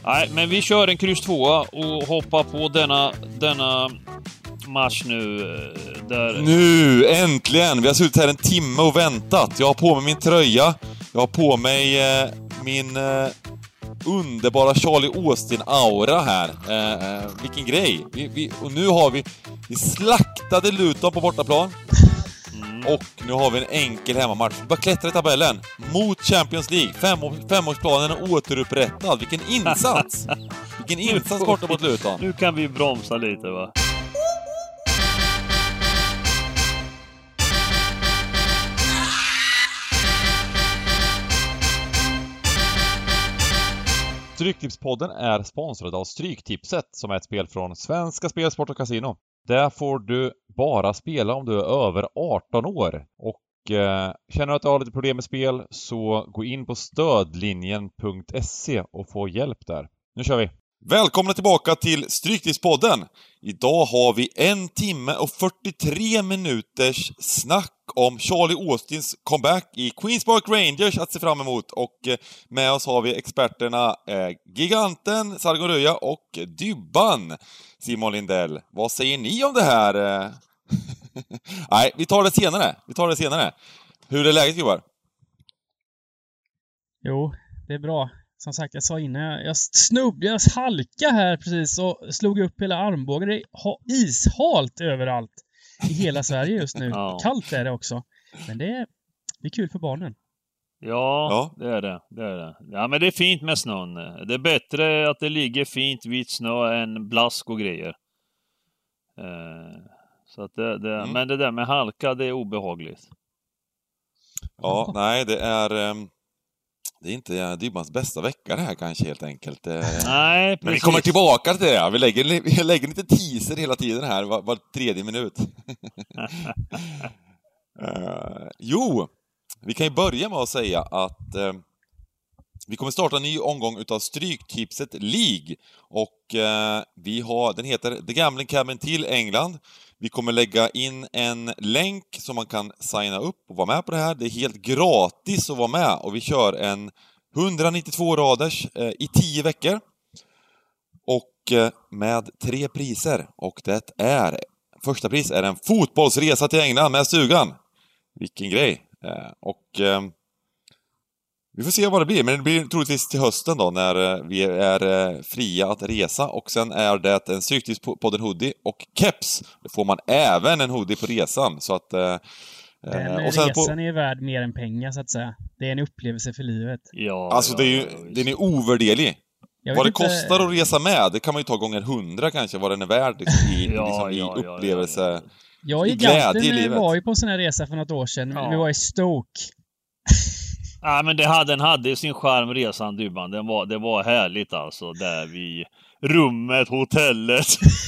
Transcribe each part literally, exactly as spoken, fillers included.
Nej, men vi kör en kryss tvåa och hoppar på denna, denna match nu. Där... Nu, äntligen! Vi har suttit här en timme och väntat. Jag har på mig min tröja. Jag har på mig eh, min eh, underbara Charlie Austin-aura här. Eh, eh, vilken grej! Vi, vi, och nu har vi, vi slaktade Luton på bortaplan. Mm. Och nu har vi en enkel hemmamatch. Vi bara klättrar i tabellen mot Champions League. Fem, femårsplanen är återupprättad. Vilken insats! Vilken insats borta mot Luton. Nu kan vi bromsa lite, va? Stryktipspodden är sponsrad av Stryktipset som är ett spel från Svenska Spel, Sport och Casino. Där får du bara spela om du är över arton år. Och eh, känner du att du har lite problem med spel så gå in på stödlinjen punkt se och få hjälp där. Nu kör vi! Välkomna tillbaka till Stryktipspodden! Idag har vi en timme och fyrtiotre minuters snack om Charlie Austins comeback i Queens Park Rangers att se fram emot. Och med oss har vi experterna eh, Giganten, Sargon Röja och Dybban, Simon Lindell. Vad säger ni om det här? Nej, vi tar det senare. Vi tar det senare. Hur är läget, gubbar? Jo, det är bra. Som sagt, jag sa innan, jag snubbade, jag halka här precis och slog upp hela armbågen. Det är ishalt överallt i hela Sverige just nu. Ja. Kallt är det också. Men det är, det är kul för barnen. Ja, ja, det är det. det är det. Ja, men det är fint med snön. Det är bättre att det ligger fint vit snö än blask och grejer. Eh, så att det, det, mm. Men det där med halka, det är obehagligt. Ja, nej, det är... Um... Det är inte Dybbans bästa vecka det här kanske helt enkelt. Nej, precis. Men vi kommer tillbaka till det. Vi lägger, vi lägger lite teaser hela tiden här, var, var tredje minut. uh, jo, vi kan ju börja med att säga att uh, vi kommer starta en ny omgång utav Stryktipset League. Och uh, vi har, den heter The Gambling Cabin till England. Vi kommer lägga in en länk som man kan signa upp och vara med på det här. Det är helt gratis att vara med och vi kör en hundranittiotvå raders eh, i tio veckor. Och eh, med tre priser. Och det är, första pris är en fotbollsresa till England med stugan. Vilken grej. Eh, och eh, vi får se vad det blir, men det blir troligtvis till hösten då när vi är fria att resa. Och sen är det en Stryktipspodden hoodie och keps. Då får man även en hoodie på resan. Så att, den och sen resan på... är värd mer än pengar så att säga. Det är en upplevelse för livet. Ja, alltså ja, det är ju, ja, den är ovärderlig. Vad det inte... kostar att resa med, det kan man ju ta gånger hundra kanske, vad den är värd liksom, i, ja, liksom, i ja, upplevelse. Ja, ja, ja. Jag i Giganten var ju på en sån här resa för något år sedan. Ja. Vi var i Stoke. Ja, men det hade, den hade sin charm, resan, Dybban. Den var, det var härligt alltså. Där vid rummet, hotellet.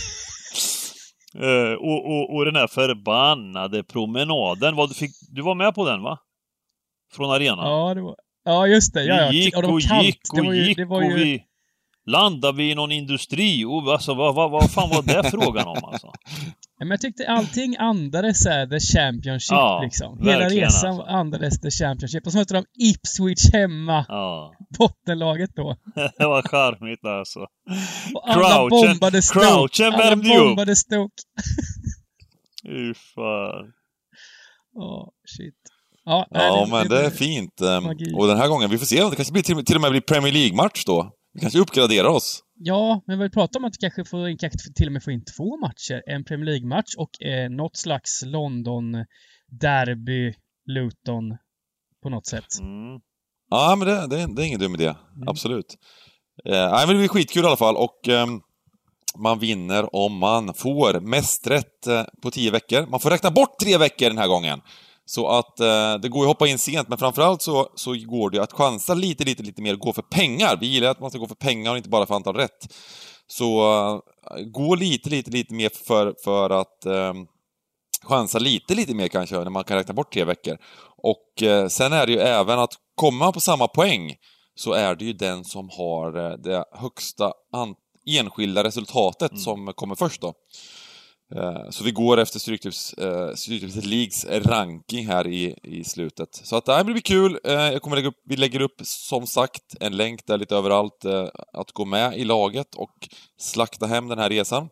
uh, och, och, och den här förbannade promenaden. Vad, du, fick, du var med på den, va? Från arenan. Ja, det var, ja just det. Ja, vi gick ja, det var och kallt. gick och det var ju, gick det var och ju... vi landade vi i någon industri. Och alltså, vad, vad, vad fan var det frågan om alltså? Men jag tyckte allting andades såhär The Championship ja, liksom. Hela resan alltså. Andades The Championship. Och så mötte de Ipswich hemma. Ja. Bottenlaget då. Det var charmigt alltså. Och alla Crouchen, bombade Stoke. Crouchen alla bombade Stoke. Fy fan. Åh, oh, shit. Ja, ja det, men det, det är fint. Magi. Och den här gången, vi får se om det kanske blir till, till och med blir Premier League-match då. Vi kanske uppgraderar oss. Ja, men vi pratar om att kanske få kanske till och med få in två matcher. En Premier League-match och eh, något slags London-derby, Luton på något sätt. Mm. Ja, men det, det, är, det är ingen dum idé. Mm. Absolut. Eh, nej, men det blir skitkul i alla fall. Och eh, man vinner om man får mest rätt eh, på tio veckor. Man får räkna bort tre veckor den här gången. Så att eh, det går ju att hoppa in sent, men framförallt så, så går det att chansa lite, lite, lite mer och gå för pengar. Vi gillar att man ska gå för pengar och inte bara för antal rätt. Så eh, gå lite, lite, lite mer för, för att eh, chansa lite, lite mer kanske när man kan räkna bort tre veckor. Och eh, sen är det ju även att komma på samma poäng så är det ju den som har eh, det högsta an- enskilda resultatet mm. som kommer först då. Så vi går efter Stryktips, uh, Stryktipset Leagues ranking här i, i slutet. Så att det här blir kul. Uh, jag kommer lägga upp, vi lägger upp som sagt en länk där lite överallt uh, att gå med i laget och slakta hem den här resan.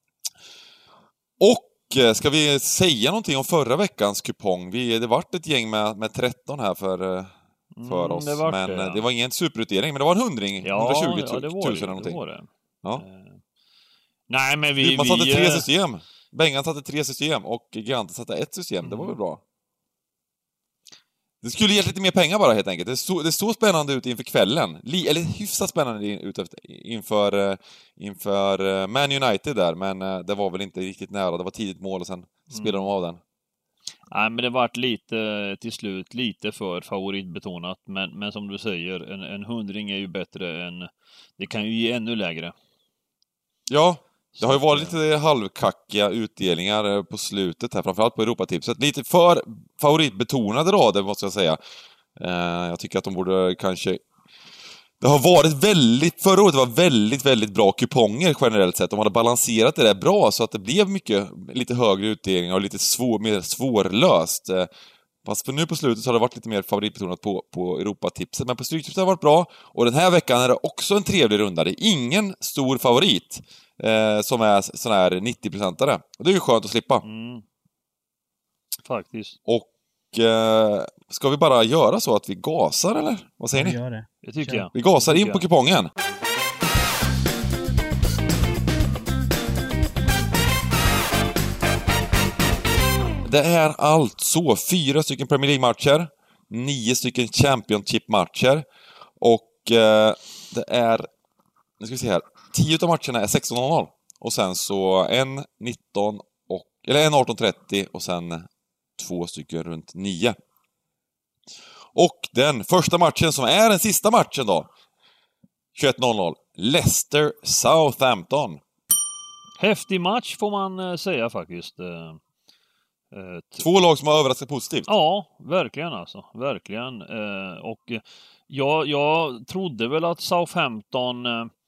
Och uh, ska vi säga någonting om förra veckans kupong? Vi, det vart ett gäng med, med tretton här för, uh, för mm, oss. Det var men det, ja. det var ingen superutdelning, men det var en hundring. Ja, hundratjugo ja, det var tusen eller det, någonting. det var det. Ja. Uh, nej, men vi... Man satte vi, tre uh, system. Bengan satte tre system och Giganten satte ett system. Mm. Det var väl bra. Det skulle ge lite mer pengar bara helt enkelt. Det såg det så spännande ut inför kvällen. Li, eller hyfsat spännande ut efter, inför, inför Man United där. Men det var väl inte riktigt nära. Det var tidigt mål och sen spelade mm. de av den. Nej, men det vart lite till slut lite för favoritbetonat. Men, men som du säger, en, en hundring är ju bättre än... Det kan ju ge ännu lägre. Ja. Det har ju varit lite halvkackiga utdelningar på slutet här, framförallt på Europatipset. Lite för favoritbetonade rader måste jag säga. Eh, jag tycker att de borde kanske... Det har varit väldigt... Förra året var väldigt, väldigt bra kuponger generellt sett. De hade balanserat det där bra så att det blev mycket, lite högre utdelningar och lite svår, mer svårlöst. Eh, fast för nu på slutet så har det varit lite mer favoritbetonat på, på Europatipset. Men på Stryktipset har det varit bra. Och den här veckan är det också en trevlig runda. Det är ingen stor favorit. Eh, som är sån här nittio-procentare. Och det är ju skönt att slippa. Mm. Faktiskt. Och eh, ska vi bara göra så att vi gasar, eller? Vad säger ni? Vi gör det. Det tycker jag. Vi gasar in på kupongen. Det är alltså fyra stycken Premier League-matcher, nio stycken Championship-matcher och eh, det är, nu ska vi se här, tio av matcherna är sexton noll noll och sen så en nitton och, eller en arton trettio och sen två stycken runt nio. Och den första matchen som är den sista matchen då, tjugoett noll noll, Leicester Southampton. Häftig match får man säga faktiskt. Två lag som har överraskat positivt. Ja, verkligen alltså. Verkligen. Och jag, jag trodde väl att Southampton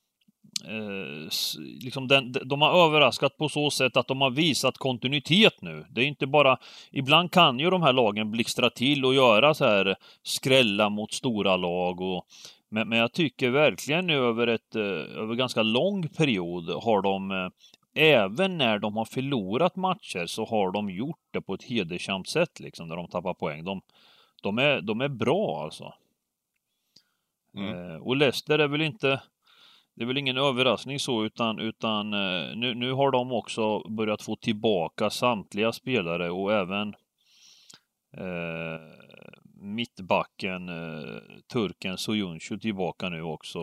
liksom den, de har överraskat på så sätt att de har visat kontinuitet nu. Det är inte bara... Ibland kan ju de här lagen blixtra till och göra så här skrälla mot stora lag och... Men, men jag tycker verkligen nu över ett över ganska lång period har de, även när de har förlorat matcher så har de gjort det på ett hedersamt sätt liksom, när de tappar poäng. De, de, är, de är bra alltså. Mm. Eh, och Leicester är väl inte, det är väl ingen överraskning så, utan, utan eh, nu, nu har de också börjat få tillbaka samtliga spelare och även eh, mittbacken, eh, turken Soyuncu tillbaka nu också.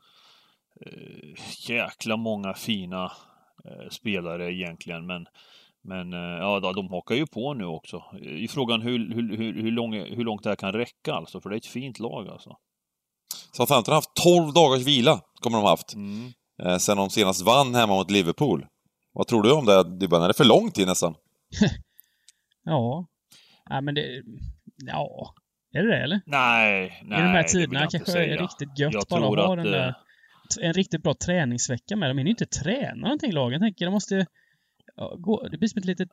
Eh, jäkla många fina eh, spelare egentligen, men, men eh, ja, de hakar ju på nu också. I frågan hur, hur, hur, hur, lång, hur långt det här kan räcka alltså, för det är ett fint lag alltså. Southampton har haft tolv dagars vila, kommer de ha haft. Mm. Eh, sen de senast vann hemma mot Liverpool. Vad tror du om det? Det är det för lång tid nästan? Ja. Ja, men det... Ja... Är det det, eller? Nej, nej. I de här tiderna kanske det är riktigt gött jag bara att ha den det... där, en riktigt bra träningsvecka med dem. Men det är inte träna någonting lagen. Jag tänker, de måste ja, gå, det blir som ett litet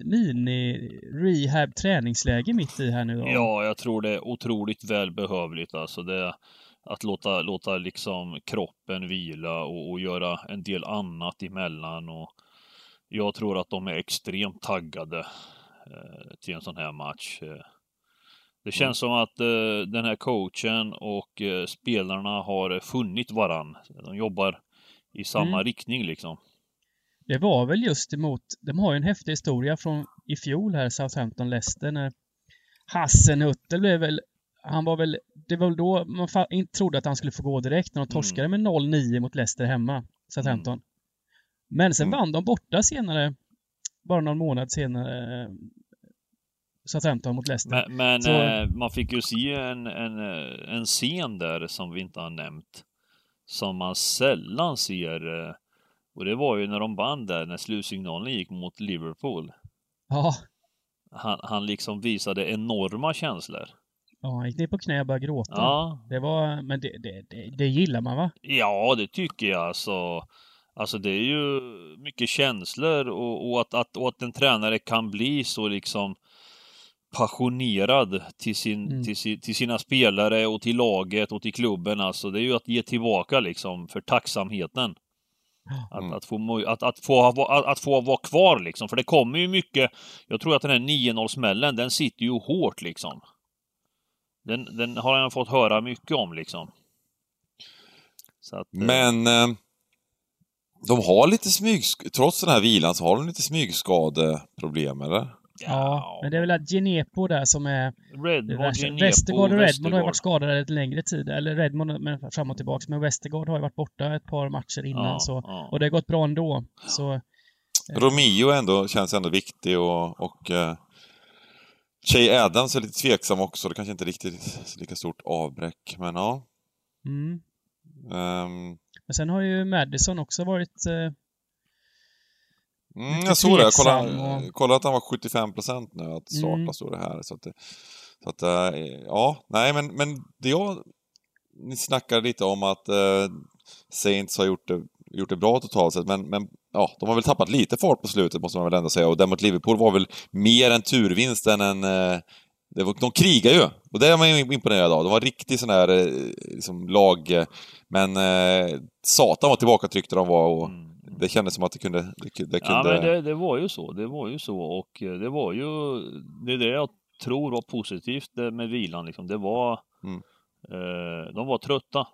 mini-rehab träningsläge mitt i här nu då. Ja, jag tror det är otroligt välbehövligt. Alltså det, att låta, låta liksom kroppen vila och, och göra en del annat emellan. Och jag tror att de är extremt taggade eh, till en sån här match. Det känns mm. som att eh, den här coachen och eh, spelarna har funnit varann. De jobbar i samma mm. riktning liksom. Det var väl just emot, de har ju en häftig historia från i fjol här, Southampton-Leicester, när Hasenhüttl blev väl, han var väl, det var väl då man fa- inte trodde att han skulle få gå direkt när de torskade mm. med noll nio mot Leicester hemma, Southampton. Mm. Men sen mm. vann de borta senare, bara någon månad senare, Southampton mot Leicester. Men, men så... eh, man fick ju se en, en, en scen där som vi inte har nämnt, som man sällan ser, eh, och det var ju när de vann där, när slutsignalen gick mot Liverpool. Ja. Han, han liksom visade enorma känslor. Ja, han gick ner på knä och började gråta. Ja. Det var, men det, det, det, det gillar man, va? Ja, det tycker jag alltså. Alltså det är ju mycket känslor och, och, att, att, och att en tränare kan bli så liksom passionerad till, sin, mm. till, sin, till sina spelare och till laget och till klubben. Alltså det är ju att ge tillbaka liksom för tacksamheten. Mm. Att, att, få, att, att, få, att, att få vara kvar liksom. För det kommer ju mycket. Jag tror att den här nio noll-smällen, den sitter ju hårt liksom. Den, den har jag fått höra mycket om liksom. Så att, Men eh, de har lite smyg, trots den här vilan så har de lite smygskadeproblem, eller? Ja, men det är väl att Genepo där som är... Redmond, Westergaard och Redmond har ju varit skadade lite längre tid. Eller Redmond men fram och tillbaka. Men Westergaard har ju varit borta ett par matcher innan. Ja, så, ja. Och det har gått bra ändå. Så, eh. Romeo ändå, känns ändå viktig och... och eh, Che Adams är lite tveksam också. Det kanske inte riktigt lika stort avbräck. Men ja. Mm. Um, men sen har ju Madison också varit... Eh, Mm, jag såg det. Jag kollade, och... kollade att han var sjuttiofem procent nu att starta, mm. står det här. Så att, det, så att ja, nej men, men det jag... Ni snackar lite om att uh, Saints har gjort det, gjort det bra totalt sett, men, men ja, de har väl tappat lite fart på slutet måste man väl ändå säga. Och där mot Liverpool var väl mer en turvinst än en... Uh, det var, de krigar ju, och det är man ju imponerad av. De var riktigt sån här uh, liksom lag, men uh, satan var tillbakatryckta de var och... Mm. Det kändes som att det kunde... Det, det kunde... Ja, men det, det var ju så. Det var ju så. Och det var ju... Det är det jag tror var positivt med vilan. Liksom. Det var... Mm. Eh, de var trötta.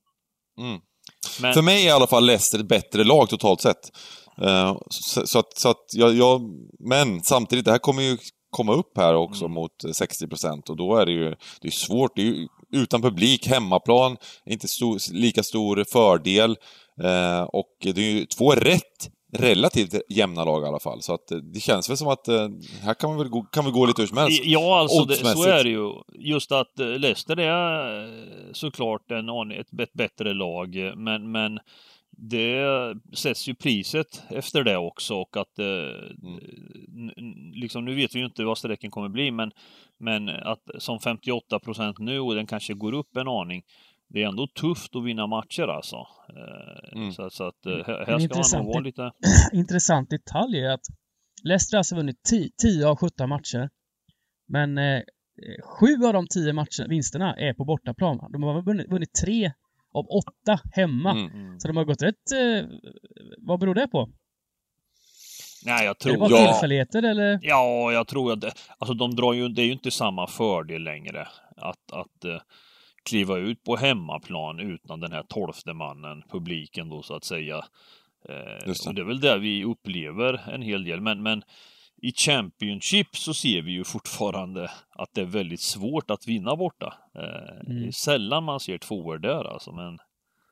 Mm. Men... För mig är i alla fall Leicester ett bättre lag totalt sett. Eh, så, så att... Så att jag, jag, men samtidigt, det här kommer ju komma upp här också mm. mot sextio procent. Och då är det ju... Det är svårt. Det är ju utan publik, hemmaplan. Inte stor, lika stor fördel. Uh, och det är ju två rätt relativt jämna lag i alla fall. Så att det känns väl som att uh, här kan man väl gå, kan vi gå lite hur som helst. Ja, alltså det, så är det ju. Just att uh, Leicester är såklart en, ett, ett bättre lag. Men, men det sätts ju priset efter det också. Och att uh, mm. n- liksom, nu vet vi ju inte vad sträcken kommer bli. Men, men att som femtioåtta procent nu och den kanske går upp en aning. Det är ändå tufft att vinna matcher alltså. Mm. Så, så att här ska man nog vara lite... Intressant detalj är att Leicester har alltså vunnit tio av sjutton matcher. Men eh, sju av de tio matcher, vinsterna är på bortaplan. De har vunnit, vunnit tre av åtta hemma. Mm. Så de har gått rätt... Eh, vad beror det på? Nej, jag tror... Är det bara tillfälligheter eller? Ja, jag tror att... Det, alltså de drar ju... Det är ju inte samma fördel längre. Att... att kliva ut på hemmaplan utan den här tolfte mannen, publiken då så att säga. Eh, och det är väl där vi upplever en hel del. Men, men i Championship så ser vi ju fortfarande att det är väldigt svårt att vinna borta. Eh, mm. Det är sällan man ser tvåor där alltså. Men,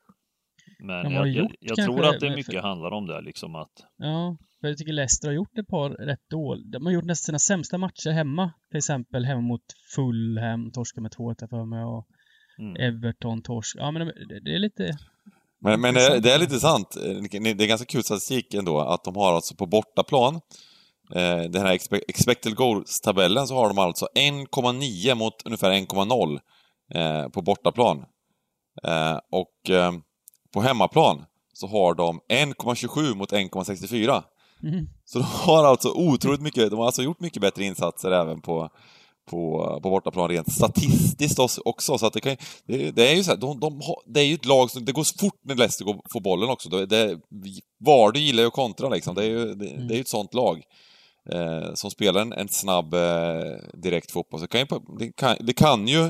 men jag, jag, jag tror att det mycket för... handlar om det liksom att... Ja, för jag tycker Leicester har gjort ett par rätt dåliga. De har gjort nästan sina sämsta matcher hemma. Till exempel hemma mot Fulham, torska med två ett för mig och Mm. Everton, torsk. Ja, men det, det är lite... Men, men det, det är lite sant. Det är ganska kul statistik ändå att de har alltså på bortaplan eh, den här expe- expected goals-tabellen så har de alltså en komma nio mot ungefär en komma noll eh, på bortaplan. Eh, och eh, på hemmaplan så har de en komma tjugosju mot en komma sextiofyra. Mm. Så de har alltså otroligt mycket, de har alltså gjort mycket bättre insatser även på På, på bortaplan rent statistiskt också, så att det, kan, det, det är ju så här, de, de har, det är ju ett lag som, det går fort när Leicester går, får bollen också, det, det, var du gillar ju att kontra liksom, det är ju det, det är ju ett sånt lag eh, som spelar en, en snabb eh, direkt fotboll, så kan ju, det, kan, det kan ju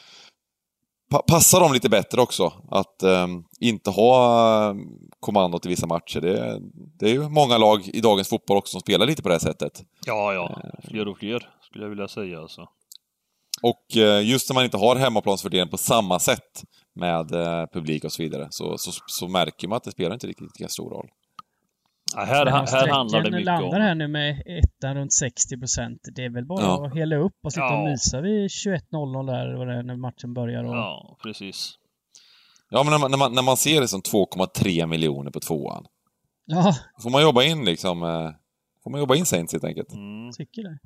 pa, passa dem lite bättre också att eh, inte ha kommandot i vissa matcher, det, det är ju många lag i dagens fotboll också som spelar lite på det här sättet. Ja, ja, fler och fler skulle jag vilja säga alltså. Och just när man inte har hemmaplansfördelen på samma sätt med eh, publik och så vidare så, så, så märker man att det spelar inte riktigt lika stor roll. Ja, här, här, här handlar det mycket landar om... landar här nu med ettan runt sextio procent. Det är väl bara ja. att hela upp och sitta ja. och mysa vid tjugoett noll noll där vad det är, när matchen börjar. Och... Ja, precis. Ja, men när man, när man, när man ser det som två komma tre miljoner på tvåan. Ja. Får man jobba in liksom... Eh, får man jobba in Saints helt enkelt. Mm. Tycker det.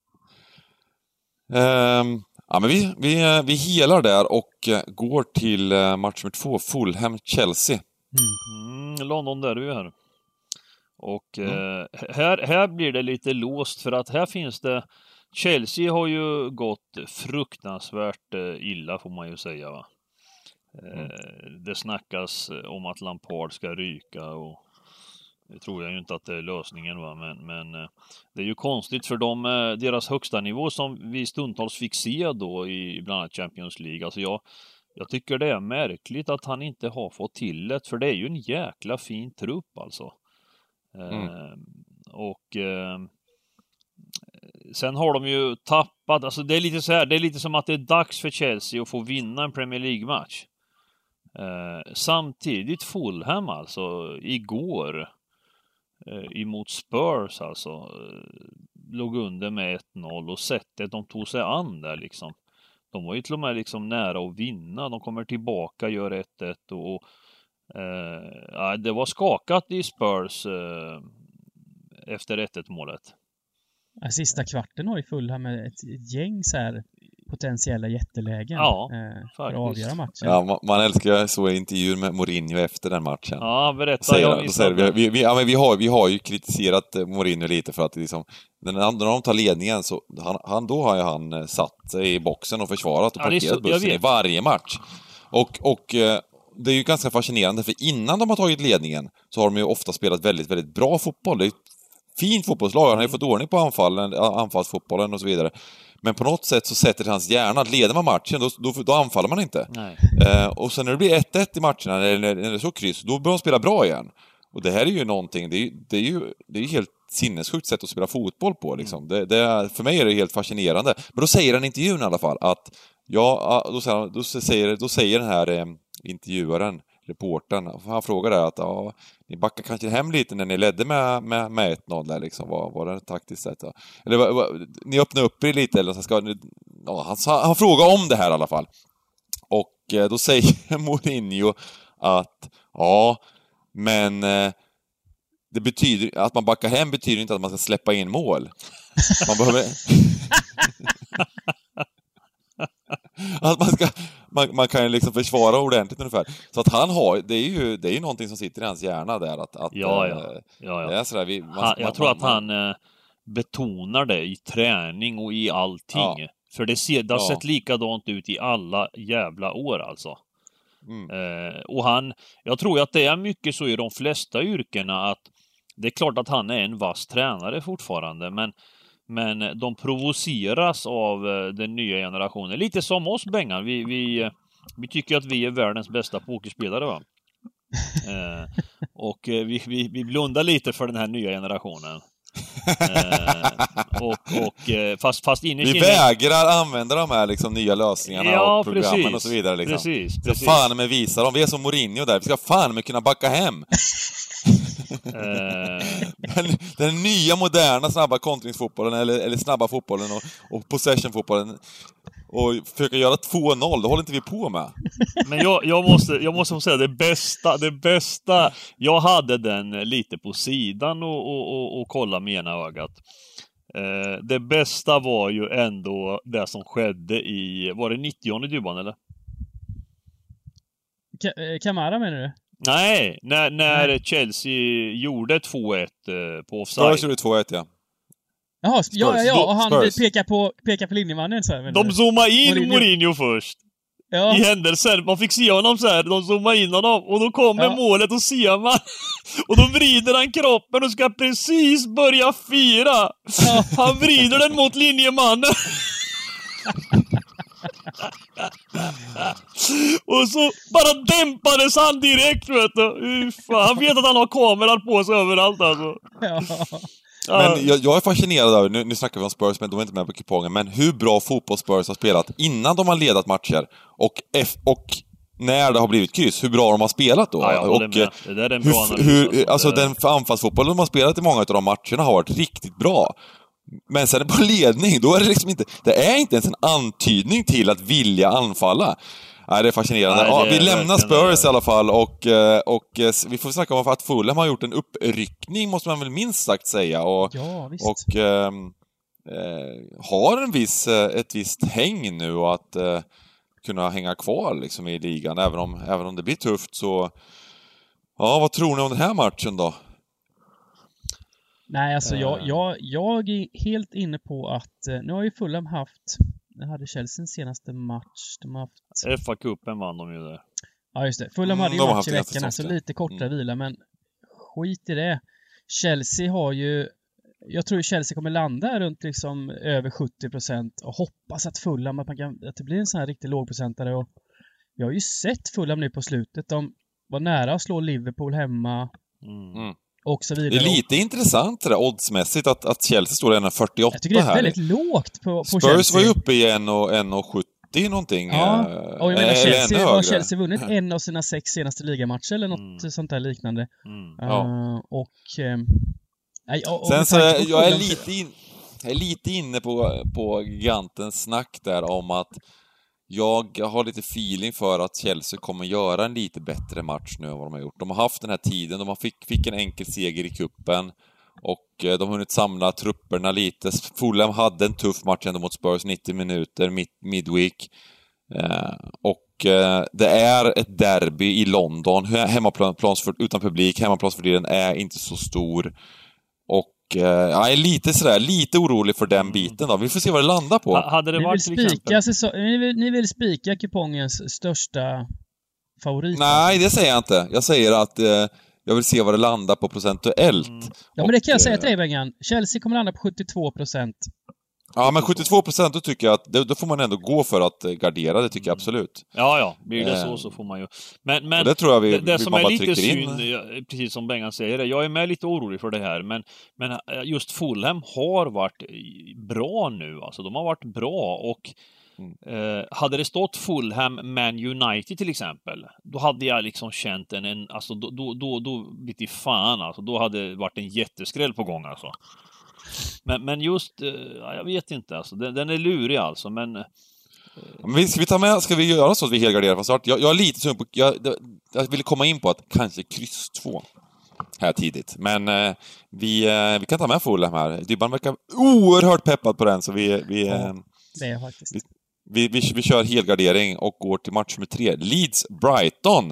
Um, ja, men vi, vi, vi helar där och går till match nummer två, Fulham-Chelsea. Mm, London derby här. Och mm. eh, här, här blir det lite låst för att här finns det Chelsea har ju gått fruktansvärt eh, illa får man ju säga va. Eh, mm. Det snackas om att Lampard ska ryka och det tror jag ju inte att det är lösningen va, men, men eh, det är ju konstigt för dem, eh, deras högsta nivå som vi stundtals fick se då i bland annat Champions League. Alltså jag Jag tycker det är märkligt att han inte har fått till det, för det är ju en jäkla fin trupp alltså. Mm. Eh, och eh, sen har de ju tappat, alltså det är lite så här, det är lite som att det är dags för Chelsea att få vinna en Premier League-match. Eh, samtidigt Fulham alltså, igår eh, emot Spurs alltså, eh, låg under med ett noll och sättet de tog sig an där liksom. De var ju till och med liksom nära att vinna. De kommer tillbaka, gör ett ett och eh, det var skakat i Spurs eh, efter ett ett målet. Sista kvarten har ju Fulham med ett gäng så här potentiella jättelägen ja, eh, för att avgöra matchen. Ja, man, man älskar så intervjuer med Mourinho efter den matchen. Ja, berätta. Säger, jag säger, vi, vi, vi, ja, men vi, har, vi har ju kritiserat Mourinho lite för att liksom, när de tar ledningen så han, han, då har ju han satt sig i boxen och försvarat och ja, parkerat så, bussen i varje match. Och, och det är ju ganska fascinerande för innan de har tagit ledningen så har de ju ofta spelat väldigt, väldigt bra fotboll. Det är fint fotbollslag, han har ju fått ordning på anfallen, anfallsfotbollen och så vidare. Men på något sätt så sätter hans hjärna att leder man matchen, då, då, då anfaller man inte. Eh, och sen när det blir ett ett i matcherna, eller när, när det är så kryss, då börjar de spela bra igen. Och det här är ju någonting, det är, det är ju det är ju helt sinnessjukt sätt att spela fotboll på. Liksom. Mm. Det, det är, för mig är det helt fascinerande. Men då säger han i intervjun i alla fall att, ja, då säger, då säger, då säger den här eh, intervjuaren, reportern, han frågar där att ja, ni backar kanske hem lite när ni ledde med, med, med ett noll där liksom, var, var det taktiskt sett? Ja. Eller var, var, ni öppnar upp er lite eller så ska ni, ja, han, han frågar om det här i alla fall. Och eh, då säger Mourinho att ja, men eh, det betyder, att man backar hem betyder inte att man ska släppa in mål. Man behöver att man ska man, man kan ju liksom försvara ordentligt ungefär. Så att han har, det är ju det är ju någonting som sitter i hans hjärna där att, att ja, ja. Ja, ja. Det är sådär, vi, man, han, jag man, tror man, att han eh, betonar det i träning och i allting. Ja. För det, ser, det har ja. sett likadant ut i alla jävla år alltså. Mm. Eh, och han, jag tror att det är mycket så i de flesta yrkena att det är klart att han är en vass tränare fortfarande, men Men de provoceras av den nya generationen. Lite som oss, Bengan. Vi, vi, vi tycker att vi är världens bästa pokerspelare, va? eh, och vi, vi, vi blundar lite för den här nya generationen. eh, och, och, fast, fast inne vi vägrar använda de här liksom, nya lösningarna ja, och programmen precis, och så vidare. Liksom. Precis, vi ska precis. fan med visa dem. Vi är som Mourinho där. Vi ska fan med kunna backa hem. den, den nya moderna snabba kontringsfotbollen eller, eller snabba fotbollen och, och possession-fotbollen och försöka göra två noll, det håller inte vi på med. Men jag, jag måste jag måste säga det bästa, det bästa jag hade den lite på sidan och, och, och, och kolla med ena ögat. Eh, det bästa var ju ändå det som skedde i, var det nittionde dubban eller? K- Kamara menar du? Nej, när, när Nej. Chelsea gjorde två ett eh, på offside. Spurs gjorde två ett, ja. Jaha, ja, ja, ja, och han Spurs. pekar på, pekar på linjemannen så här. De zoomade in Mourinho, Mourinho först. Ja. I händelsen. Man fick se honom så här. De zoomade in honom. Och då kommer ja. målet och ser man. Och då vrider han kroppen och ska precis börja fira. Ja. Han vrider den mot linjemannen. Och så bara dämpades han direkt, vet du. Uffa. Han vet att han har kameran på sig överallt alltså. Ja. Men jag, jag är fascinerad av, nu, nu snackar vi om Spurs men de är inte med på kupongen, men hur bra fotboll Spurs har spelat innan de har ledat matcher och, F, och när det har blivit kryss, hur bra de har spelat då. Ja, och det där är en bra hur, hur, alltså, alltså det... den anfallsfotbollen de har spelat i många av de matcherna har varit riktigt bra. Men sen på ledning, då är det liksom inte, det är inte ens en antydning till att vilja anfalla. Nej, det är fascinerande. Nej, det är, ja, vi lämnar Spurs i alla fall och, och vi får snacka om att Fulham har gjort en uppryckning, måste man väl minst sagt säga. Och, ja, visst. och eh, har en viss, ett visst häng nu och att eh, kunna hänga kvar liksom i ligan. Även om, även om det blir tufft så Ja, vad tror ni om den här matchen då? Nej, alltså jag, jag, jag är helt inne på att nu har ju Fulham haft, nu hade Chelsea senaste match, de har haft... F A-cupen vann de ju där. Ja, just det. Fulham hade ju mm, match i veckan, så lite kortare mm. vila, men skit i det. Chelsea har ju, jag tror Chelsea kommer landa runt liksom över sjuttio procent och hoppas att Fulham, att, man kan, att det blir en sån här riktigt lågprocentare. Och jag har ju sett Fulham nu på slutet. De var nära att slå Liverpool hemma. Mm. Och så vidare. Det är lite intressant det där oddsmässigt att, att Chelsea står i en fyrtioåtta här. Jag tycker det är väldigt lågt på, på Spurs Chelsea. Spurs var ju uppe i en sjuttio någonting. Ja, och jag menar Chelsea, har Chelsea vunnit ja. en av sina sex senaste ligamatcher eller något mm. sånt där liknande. Mm. Uh, ja. Och... Um, nej, och sen så jag, jag är lite in, jag är lite inne på, på gigantens snack där om att jag har lite feeling för att Chelsea kommer göra en lite bättre match nu än vad de har gjort. De har haft den här tiden, de har fick, fick en enkel seger i kuppen och de har hunnit samla trupperna lite. Fulham hade en tuff match ändå mot Spurs, nittio minuter, mid, midweek. Eh, och eh, det är ett derby i London. Hemmaplans utan publik, hemmaplansfördelen är inte så stor. Och jag är lite sådär, lite orolig för den biten då. Vi får se vad det landar på. Ha, hade det varit till exempel... säsong... ni, vill, ni vill spika kupongens största favorit? Nej, det säger jag inte. Jag säger att eh, jag vill se vad det landar på procentuellt. Mm. Ja, men det kan jag säga till dig, Bengan. Chelsea kommer landa på sjuttiotvå procent. Ja, men sjuttiotvå procent då tycker jag att då, då får man ändå gå för att gardera, det tycker jag absolut. Ja, ja, blir det så så får man ju. Men, men det tror jag vi, det, det vi som är lite synd, precis som Bengan säger, jag är med lite orolig för det här, men, men just Fulham har varit bra nu, alltså de har varit bra och mm. eh, hade det stått Fulham Man United till exempel, då hade jag liksom känt en, en alltså då, då, då, då lite fan alltså, då hade det varit en jätteskräll på gång alltså. Men, men just, ja, jag vet inte alltså, den, den är lurig alltså, men... men ska vi ta med, ska vi göra så att vi helgarderar från start? Jag, jag är lite sugen på, jag, jag ville komma in på att kanske kryss två här tidigt, men eh, vi, eh, vi kan ta med Fulham här. Dybban verkar oerhört peppad på den, så vi... vi ja, det är faktiskt. Vi, vi, vi, vi kör helgardering och går till match nummer tre. Leeds-Brighton.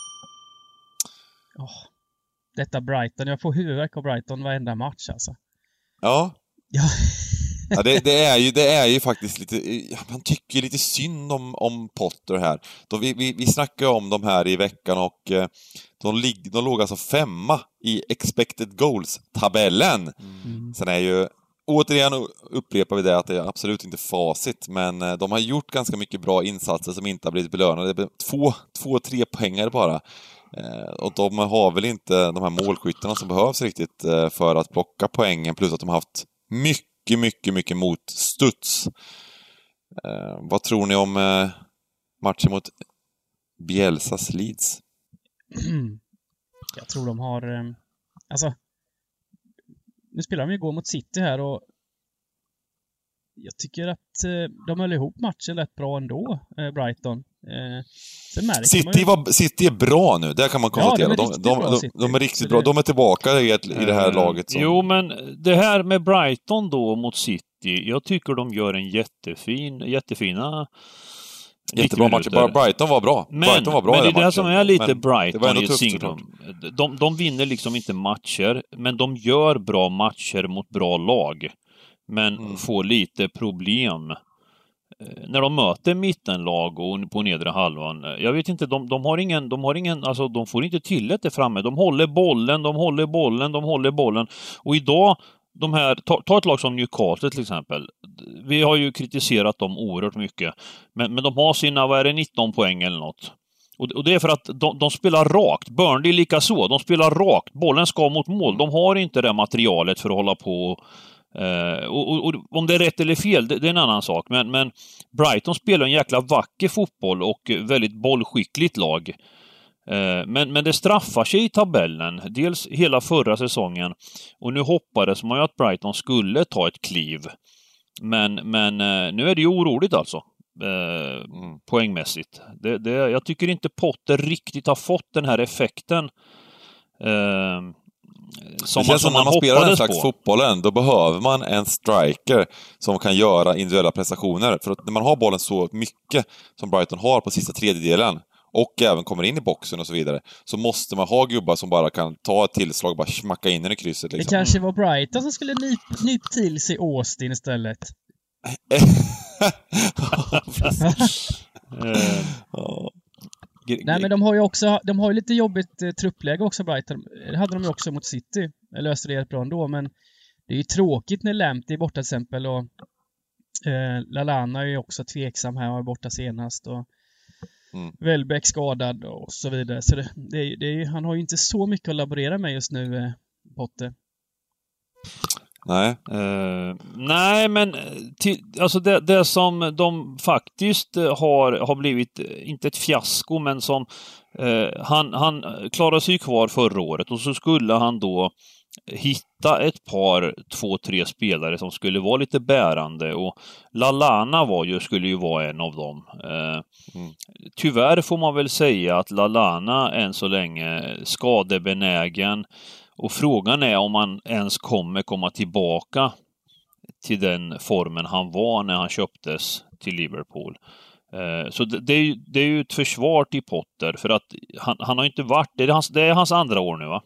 Oh, detta Brighton, jag får huvudvärk av Brighton varenda match alltså. Ja. Ja. ja det, det, är ju, det är ju faktiskt lite... Man tycker lite synd om, om Potter här. De, vi, vi, vi snackade om dem här i veckan och de, lig, de låg alltså femma i expected goals-tabellen. Mm. Sen är ju... Återigen upprepar vi det att det är absolut inte facit, men de har gjort ganska mycket bra insatser som inte har blivit belönade. Det är två, två tre poängare bara. Och de har väl inte de här målskyttarna som behövs riktigt för att plocka poängen, plus att de har haft mycket, mycket, mycket motstuds. Vad tror ni om matchen mot Bielsas Leeds? Jag tror de har... Alltså... Nu spelar de ju gå mot City här och jag tycker att eh, de höll ihop matchen rätt bra ändå, eh, Brighton. Eh, sen City, ju... var, City är bra nu, det kan man konstatera. Ja, de, de, de, de, de är riktigt bra. De är tillbaka i, ett, i det här laget. Som... Jo, men det här med Brighton då mot City, jag tycker de gör en jättefin, jättefina... Jättebra match. Brighton var bra. Men, Brighton var bra men det är matchen. det som är lite men Brighton i ett signum. De, de vinner liksom inte matcher, men de gör bra matcher mot bra lag. Men mm. får lite problem när de möter mittenlag och på nedre halvan. Jag vet inte, de, de har ingen, de har ingen, alltså de får inte till det framme. De håller bollen, de håller bollen, de håller bollen. Och idag de här, ta, ta ett lag som Newcastle till exempel. Vi har ju kritiserat dem oerhört mycket. Men, men de har sina, vad är det, nitton poäng eller något. Och, och det är för att de, de spelar rakt. Burnley lika så. De spelar rakt. Bollen ska mot mål. De har inte det materialet för att hålla på. Eh, och, och, och om det är rätt eller fel, det, det är en annan sak. Men, men Brighton spelar en jäkla vacker fotboll och väldigt bollskickligt lag. Men, men det straffar sig i tabellen. Dels hela förra säsongen. Och nu hoppades man ju att Brighton skulle ta ett kliv. Men, men nu är det ju oroligt alltså. Eh, mm. Poängmässigt. Det, det, jag tycker inte Potter riktigt har fått den här effekten. Eh, som det känns man, som när man spelar den slags fotbollen, då behöver man en striker som kan göra individuella prestationer. För att när man har bollen så mycket som Brighton har på sista tredjedelen, och även kommer in i boxen och så vidare, så måste man ha gubbar som bara kan ta ett tillslag och bara smacka in den i krysset. Liksom. Det kanske var Brighton som skulle nyp, nyp till sig Austin istället. Nej, men de har ju också, de har ju lite jobbigt eh, truppläge också, Brighton. Det hade de ju också mot City. Jag löste det helt bra ändå, men det är ju tråkigt när Lamptey är borta till exempel, och eh, Lallana är ju också tveksam här, var borta senast, och mm. Welbeck skadad och så vidare. Så det, det, det, han har ju inte så mycket att laborera med just nu, eh, Potter. Nej. Uh, nej, men till, alltså det, det som de faktiskt har, har blivit, inte ett fiasko, men som uh, han, han klarade sig kvar förra året, och så skulle han då hitta ett par, två, tre spelare som skulle vara lite bärande, och Lallana var ju, skulle ju vara en av dem. Uh, mm. Tyvärr får man väl säga att Lallana än så länge skadebenägen. Och frågan är om han ens kommer komma tillbaka till den formen han var när han köptes till Liverpool. Eh, så det, det, är ju, det är ju ett försvar till Potter, för att han, han har inte varit... Det är hans, det är hans andra år nu, va?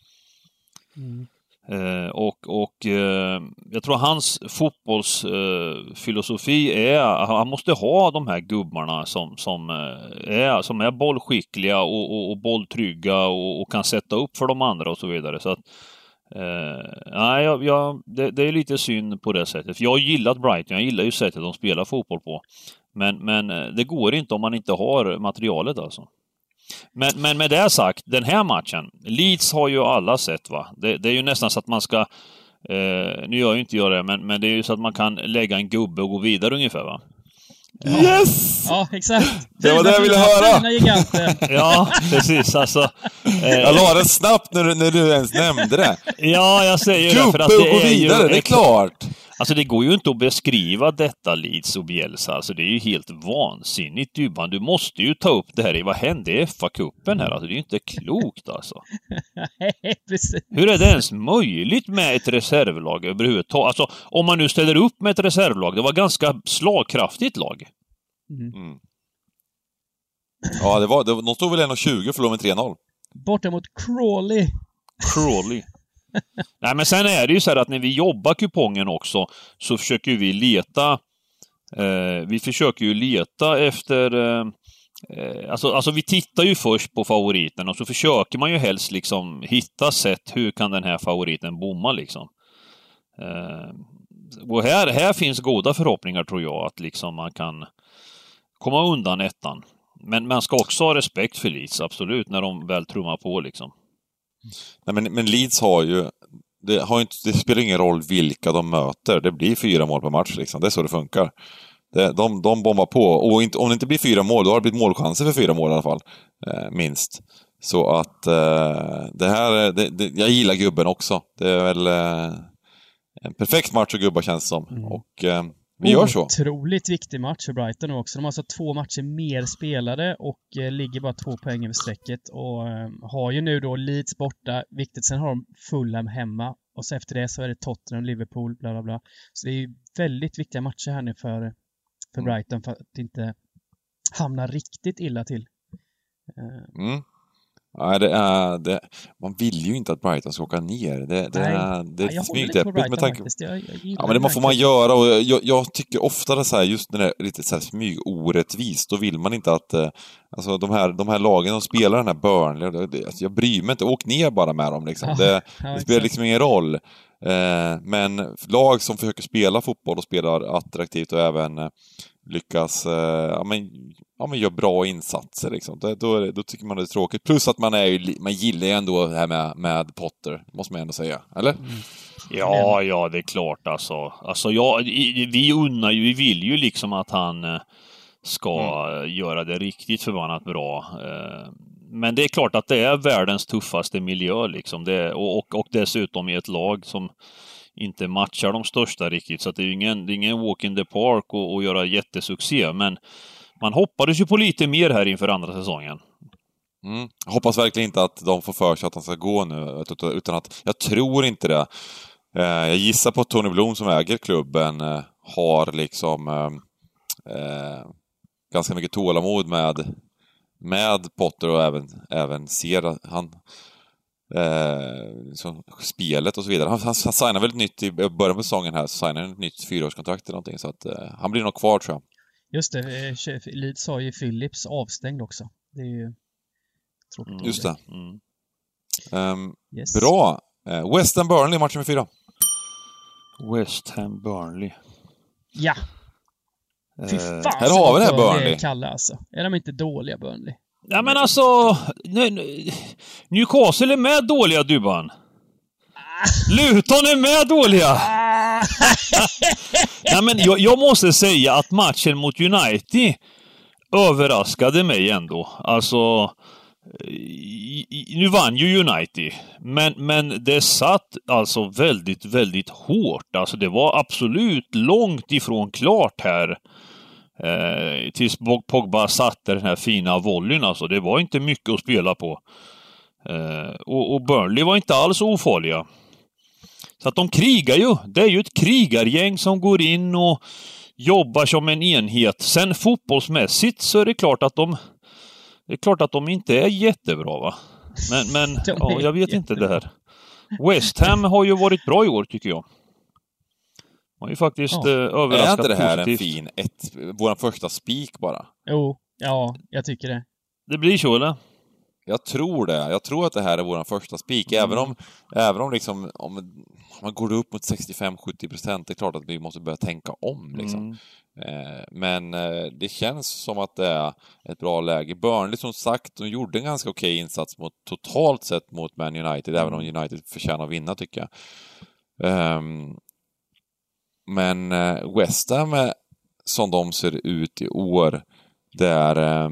Mm. Eh, och och eh, jag tror hans fotbollsfilosofi eh, är han måste ha de här gubbarna som, som, eh, är, som är bollskickliga och, och, och bolltrygga och, och kan sätta upp för de andra och så vidare. Så att, eh, nej, jag, jag, det, det är lite synd på det sättet. För jag har gillat Brighton, jag gillar ju sättet de spelar fotboll på. Men, men det går inte om man inte har materialet alltså. Men, men med det sagt, den här matchen, Leeds har ju alla sett, va? Det, det är ju nästan så att man ska, eh, nu gör ju inte jag det, men, men det är ju så att man kan lägga en gubbe och gå vidare ungefär, va? Yes! Ja, exakt. Det var det jag ville höra. Ja, precis. Alltså, eh, jag la det snabbt när du, när du ens nämnde det. Ja, jag säger gubbe det. För att det och gå vidare, är ju, det är klart. Alltså det går ju inte att beskriva detta Leeds och Bielsa. Alltså det är ju helt vansinnigt. Du, du måste ju ta upp det här i vad hände i F A-cupen här. Alltså det är ju inte klokt alltså. Precis. Hur är det ens möjligt med ett reservlag överhuvudtaget? Alltså om man nu ställer upp med ett reservlag. Det var ganska slagkraftigt lag. Mm. Mm. Ja, det var, det, de stod väl en tjugo för med tre noll. Borta mot Crawley. Crawley. Nej, men sen är det ju så här att när vi jobbar kupongen också så försöker vi leta eh, vi försöker ju leta efter eh, alltså, alltså vi tittar ju först på favoriten och så försöker man ju helst liksom hitta sätt hur kan den här favoriten bomma liksom. Eh, och här, här finns goda förhoppningar tror jag att liksom man kan komma undan ettan. Men man ska också ha respekt för Leeds, absolut, när de väl trummar på liksom. Nej, men, men Leeds har ju det, har inte, det spelar ingen roll vilka de möter. Det blir fyra mål per match liksom. Det är så det funkar. Det, de, de bombar på. Och inte, om det inte blir fyra mål, då har det blivit målchanser för fyra mål i alla fall. Eh, minst. Så att eh, det här, det, det, jag gillar gubben också. Det är väl eh, en perfekt match för gubbar känns som. Mm. Och eh, vi gör så. Otroligt viktig match för Brighton också. De har alltså två matcher mer spelade och eh, ligger bara två poäng över strecket. Och eh, har ju nu då Leeds borta. Viktigt, sen har de Fulham hemma. Och så efter det så är det Tottenham, Liverpool, bla bla bla. Så det är ju väldigt viktiga matcher här nu för, för Brighton för att inte hamna riktigt illa till. Eh. Mm. Nej, det är, det, man vill ju inte att Brighton ska åka ner. Det, det, Nej, är, det är jag håller lite på Brighton tanke... faktiskt. Jag, jag ja, men det får man göra. Och jag, jag tycker ofta så här, just när det är lite så här smyg orättvist, då vill man inte att alltså, de, här, de här lagen som spelar den här Burnley, det, alltså, jag bryr mig inte. Åk ner bara med dem. Liksom. Ja, det, ja, det spelar liksom ingen roll. Eh, men lag som försöker spela fotboll och spelar attraktivt och även eh, lyckas eh, ja, men, ja, men gör bra insatser liksom. då, då, då tycker man det är tråkigt. Plus att man, är, man gillar ju ändå det här med, med Potter, måste man ändå säga, eller? Mm. Ja, ja, det är klart alltså. Alltså ja, vi unnar ju, vi vill ju liksom att han ska mm. göra det riktigt förbannat bra. Men det är klart att det är världens tuffaste miljö liksom. Det, och, och, och dessutom i ett lag som inte matchar de största riktigt. Så att det är ju ingen, det är ingen walk in the park och, och göra jättesuccé. Men man hoppades ju på lite mer här inför andra säsongen. Mm. Jag hoppas verkligen inte att de får för sig att han ska gå nu. Utan att, jag tror inte det. Jag gissar på att Tony Bloom som äger klubben har liksom eh, ganska mycket tålamod med med Potter och även, även ser att han eh, så, spelet och så vidare. Han, han, han signar väl ett nytt i början på säsongen här, så signar han ett nytt fyraårskontrakt eller någonting, så att eh, han blir nog kvar, tror jag. Just det, chef Leeds har ju Phillips avstängd också. Det är ju tråkigt. Mm. Just det. Mm. Um, yes. Bra. Uh, West Ham Burnley, match nummer fyra. West Ham Burnley. Ja. Fy fan, uh, här har vi det här Burnley. Det Kalle, alltså. Är de inte dåliga, Burnley? Ja, men alltså... Nej, nej, Newcastle är med dåliga, Dubban. Luton är med dåliga. Nej, men jag, jag måste säga att matchen mot United överraskade mig ändå. Alltså... Nu vann ju United, men, men det satt alltså väldigt, väldigt hårt. Alltså det var absolut långt ifrån klart här eh, tills Pogba satte den här fina volleyn. Alltså det var inte mycket att spela på. Eh, och, och Burnley var inte alls ofarliga. Så att de krigar ju. Det är ju ett krigargäng som går in och jobbar som en enhet. Sen fotbollsmässigt så är det klart att de Det är klart att de inte är jättebra, va? Men, men ja, jag vet inte det här. West Ham har ju varit bra i år, tycker jag. Har ju faktiskt ja. eh, överraskat. Är inte det här positivt. En fin, ett, vår första spik bara? Jo, ja, jag tycker det. Det blir så, eller? Jag tror det. Jag tror att det här är vår första spik. Mm. Även om, även om, liksom, om man går upp mot sextiofem till sjuttio procent, det är klart att vi måste börja tänka om. Liksom. Mm. Eh, men eh, det känns som att det är ett bra läge. Burnley, som sagt, de gjorde en ganska okej insats mot, totalt sett mot Man United, mm. även om United förtjänar att vinna, tycker jag. Eh, men eh, West Ham, eh, som de ser ut i år, där eh,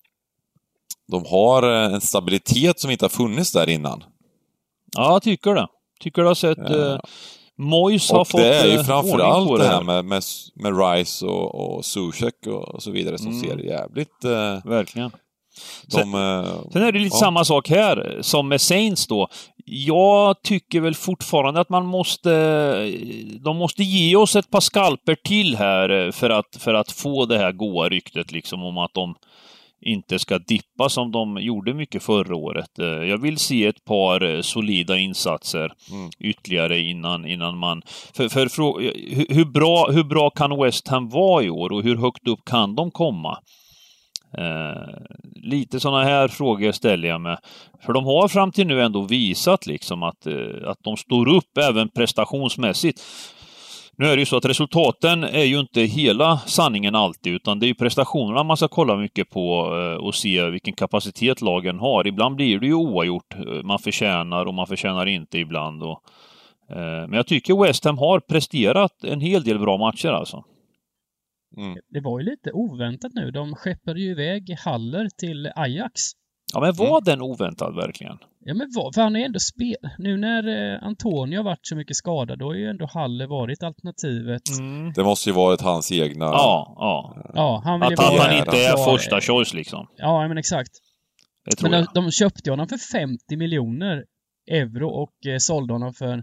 de har en stabilitet som inte har funnits där innan. Ja, jag tycker det. Tycker du har sett... Ja. Eh, Moyes har och fått det är ju framförallt det, det här med, med, med Rice och, och Soucek och, och så vidare som mm. ser jävligt... Eh, Verkligen. De, sen, eh, sen är det lite ja. samma sak här som med Saints då. Jag tycker väl fortfarande att man måste... De måste ge oss ett par skalper till här för att, för att få det här goa ryktet liksom om att de inte ska dippa som de gjorde mycket förra året. Jag vill se ett par solida insatser mm. ytterligare innan, innan man... För, för, för hur, hur, bra, hur bra kan West Ham vara i år och hur högt upp kan de komma? Eh, lite sådana här frågor ställer jag mig. För de har fram till nu ändå visat liksom att, eh, att de står upp även prestationsmässigt. Nu är det ju så att resultaten är ju inte hela sanningen alltid, utan det är ju prestationerna man ska kolla mycket på och se vilken kapacitet lagen har. Ibland blir det ju oavgjort. Man förtjänar och man förtjänar inte ibland. Och, eh, men jag tycker West Ham har presterat en hel del bra matcher alltså. Mm. Det var ju lite oväntat nu. De skeppade ju iväg Haller till Ajax. Ja, men var mm. den oväntad verkligen? Ja, men vad, för han är ändå spel... Nu när eh, Antonio har varit så mycket skadad, då har ju ändå Haller varit alternativet. Mm. Det måste ju varit hans egna... Ja, ja. ja han att vara... han inte är klar... första choice liksom. Ja, men exakt. Men de, de köpte honom för femtio miljoner euro och eh, sålde honom för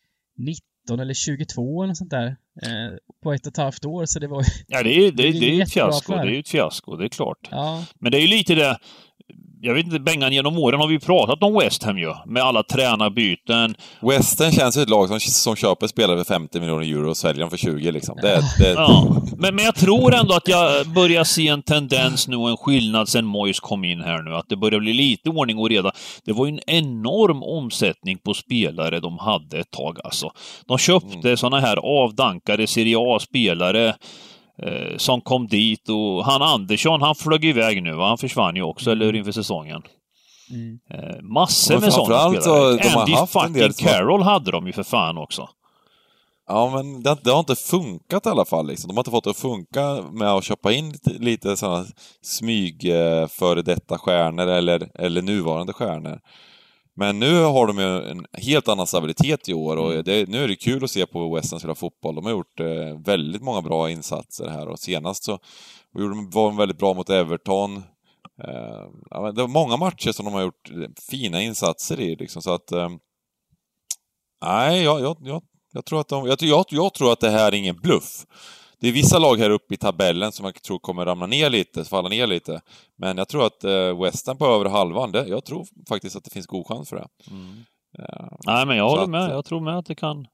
nitton eller tjugotvå eller sånt där. Eh, på ett och ett halvt år, så det var... Ja, det är, det, det, det är ett fiasko. Det är ju ett fiasko, det är klart. Ja. Men det är ju lite det... Jag vet inte, Bengan, genom åren har vi pratat om West Ham ju, med alla tränarbyten. West Ham känns ju ett lag som, som köper spelare för femtio miljoner euro och säljer dem för tjugo liksom. Det, det... Ja. Men, men jag tror ändå att jag börjar se en tendens nu, en skillnad sen Moyes kom in här nu, att det börjar bli lite ordning och reda. Det var ju en enorm omsättning på spelare de hade ett tag alltså. De köpte mm. såna här avdankade Serie A-spelare Eh, som kom dit, och han Andersson, han flög iväg nu, va? Han försvann ju också, mm. eller inför säsongen. Mm. Eh, massor med sådana spelare. De Andy haft fucking del Carroll hade de ju för fan också. Ja, men det, det har inte funkat i alla fall liksom. De har inte fått det att funka med att köpa in lite, lite sådana smyg eh, före detta stjärnor eller, eller nuvarande stjärnor. Men nu har de ju en helt annan stabilitet i år, och det, nu är det kul att se på West Ham spela fotboll. De har gjort eh, väldigt många bra insatser här, och senast så var de väldigt bra mot Everton. Eh, ja, det var många matcher som de har gjort fina insatser i liksom, så att eh, nej, jag, jag, jag, jag tror att de, jag, jag, jag tror att det här är ingen bluff. det är vissa lag här uppe i tabellen som jag tror kommer ramla ner lite, falla ner lite. Men jag tror att uh, West Ham på över halvan, det, jag tror faktiskt att det finns god chans för det. Mm. Uh, Nej, men jag håller att, med. Jag tror med att det kan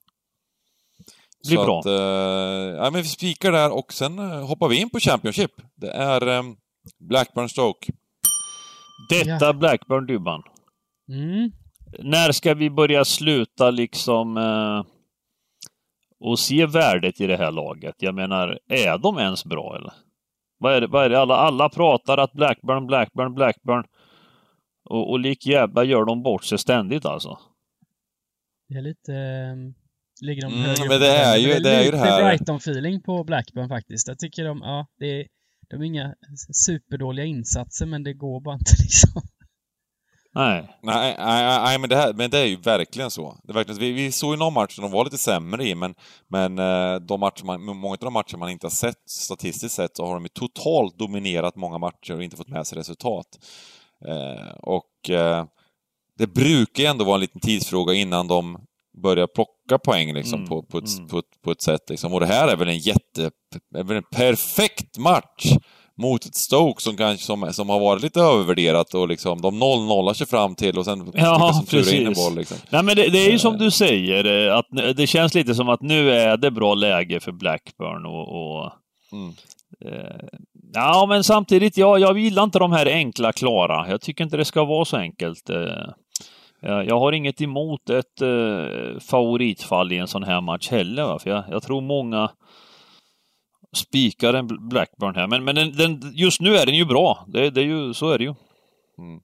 bli bra. Att, uh, ja, men vi spikar där och sen uh, hoppar vi in på Championship. Det är um, Blackburn Stoke. Detta ja. Blackburn Dybban. Mm. När ska vi börja sluta liksom uh, och se värdet i det här laget? Jag menar, är de ens bra eller? Vad är det? Vad är det? Alla, alla pratar att Blackburn, Blackburn, Blackburn. Och, och lik jävla gör de bort sig ständigt alltså. Det är lite... Um, ligger de mm, högre men det är ju det, det, är ju det här. Det är Brighton-feeling på Blackburn faktiskt. Jag tycker de, ja, det är, de är inga superdåliga insatser, men det går bara inte liksom. Nej. Nej, nej, nej men, det här, men det är ju verkligen så. Det är verkligen, vi, vi såg ju någon match som de var lite sämre i, men, men de matcher man, många av de matcher man inte har sett statistiskt sett, så har de ju totalt dominerat många matcher och inte fått med sig resultat. Eh, och eh, det brukar ändå vara en liten tidsfråga innan de börjar plocka poäng liksom, mm, på, på, ett, mm. på, ett, på ett sätt. Liksom. Och det här är väl en jätte... är väl en perfekt match mot ett Stoke som, kanske, som, som har varit lite övervärderat och liksom, de noll nollar sig fram till och sen ja, precis. In en boll. Liksom. Nej, men det, det är ju som du säger, att det känns lite som att nu är det bra läge för Blackburn och... och mm. eh, ja, men samtidigt, ja, jag gillar inte de här enkla, klara. Jag tycker inte det ska vara så enkelt. Eh, jag har inget emot ett eh, favoritfall i en sån här match heller. Va? För jag, jag tror många spikar en Blackburn här. Men, men den, den, just nu är den ju bra. Det, det är ju, så är det ju. Mm.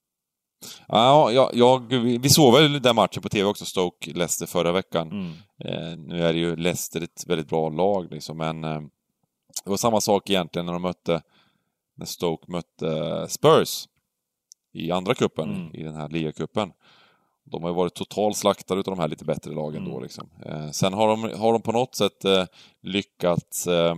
Ja, jag, jag, vi såg väl den matchen på tv också, Stoke-Leicester förra veckan. Mm. Eh, nu är det ju Leicester ett väldigt bra lag liksom, men eh, det var samma sak egentligen när de mötte när Stoke mötte Spurs i andra kuppen, mm. i den här ligacupen. De har ju varit totalt slaktade utav de här lite bättre lagen mm. då liksom. Eh, sen har de, har de på något sätt eh, lyckats eh,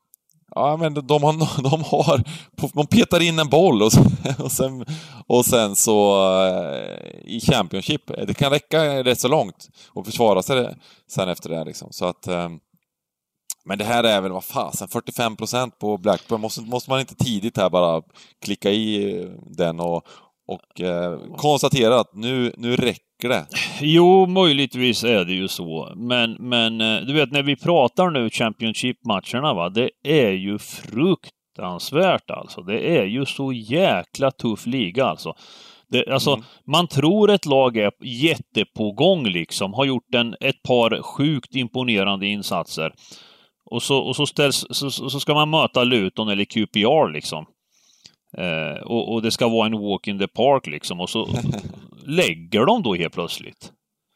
ja men de har, de har de petar in en boll och, och, sen, och sen så eh, i Championship, det kan räcka rätt så långt och försvara sig sen efter det liksom. Så att eh, men det här är väl, vad fasen, fyrtiofem procent på Blackburn. Måste, måste man inte tidigt här bara klicka i den och, och eh, konstatera att nu, nu räcker det? Jo, möjligtvis är det ju så. Men, men du vet, när vi pratar nu Championship-matcherna, va, det är ju fruktansvärt alltså. Det är ju så jäkla tuff liga alltså. Det, alltså mm. man tror ett lag är jättepågång liksom. Har gjort en, ett par sjukt imponerande insatser. Och så, och så, ställs, så, så ska man möta Luton eller Q P R liksom. Eh, och, och det ska vara en walk in the park liksom. Och så lägger de då helt plötsligt.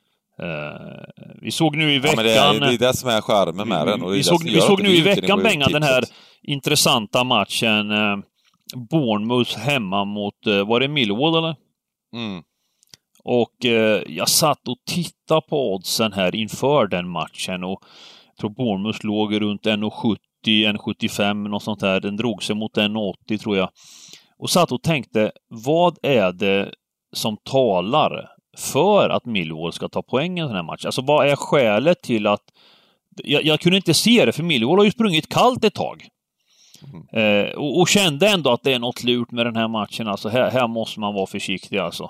Eh, vi såg nu i veckan... Ja, men det, är, det är det som är skärmen med den. Vi, vi såg, vi såg nu i veckan, Benga, den här intressanta matchen eh, Bournemouth hemma mot... Eh, var det Millwall eller? Mm. Och eh, jag satt och tittade på oddsen här inför den matchen och jag tror Bournemouth låg runt en sjuttio, en sjuttiofem, något sånt där. Den drog sig mot en åttio tror jag. Och satt och tänkte, vad är det som talar för att Millwall ska ta poäng i den här matchen? Alltså vad är skälet till att... Jag, jag kunde inte se det, för Millwall har ju sprungit kallt ett tag. Mm. Eh, och, och kände ändå att det är något lurt med den här matchen. Alltså här, här måste man vara försiktig alltså.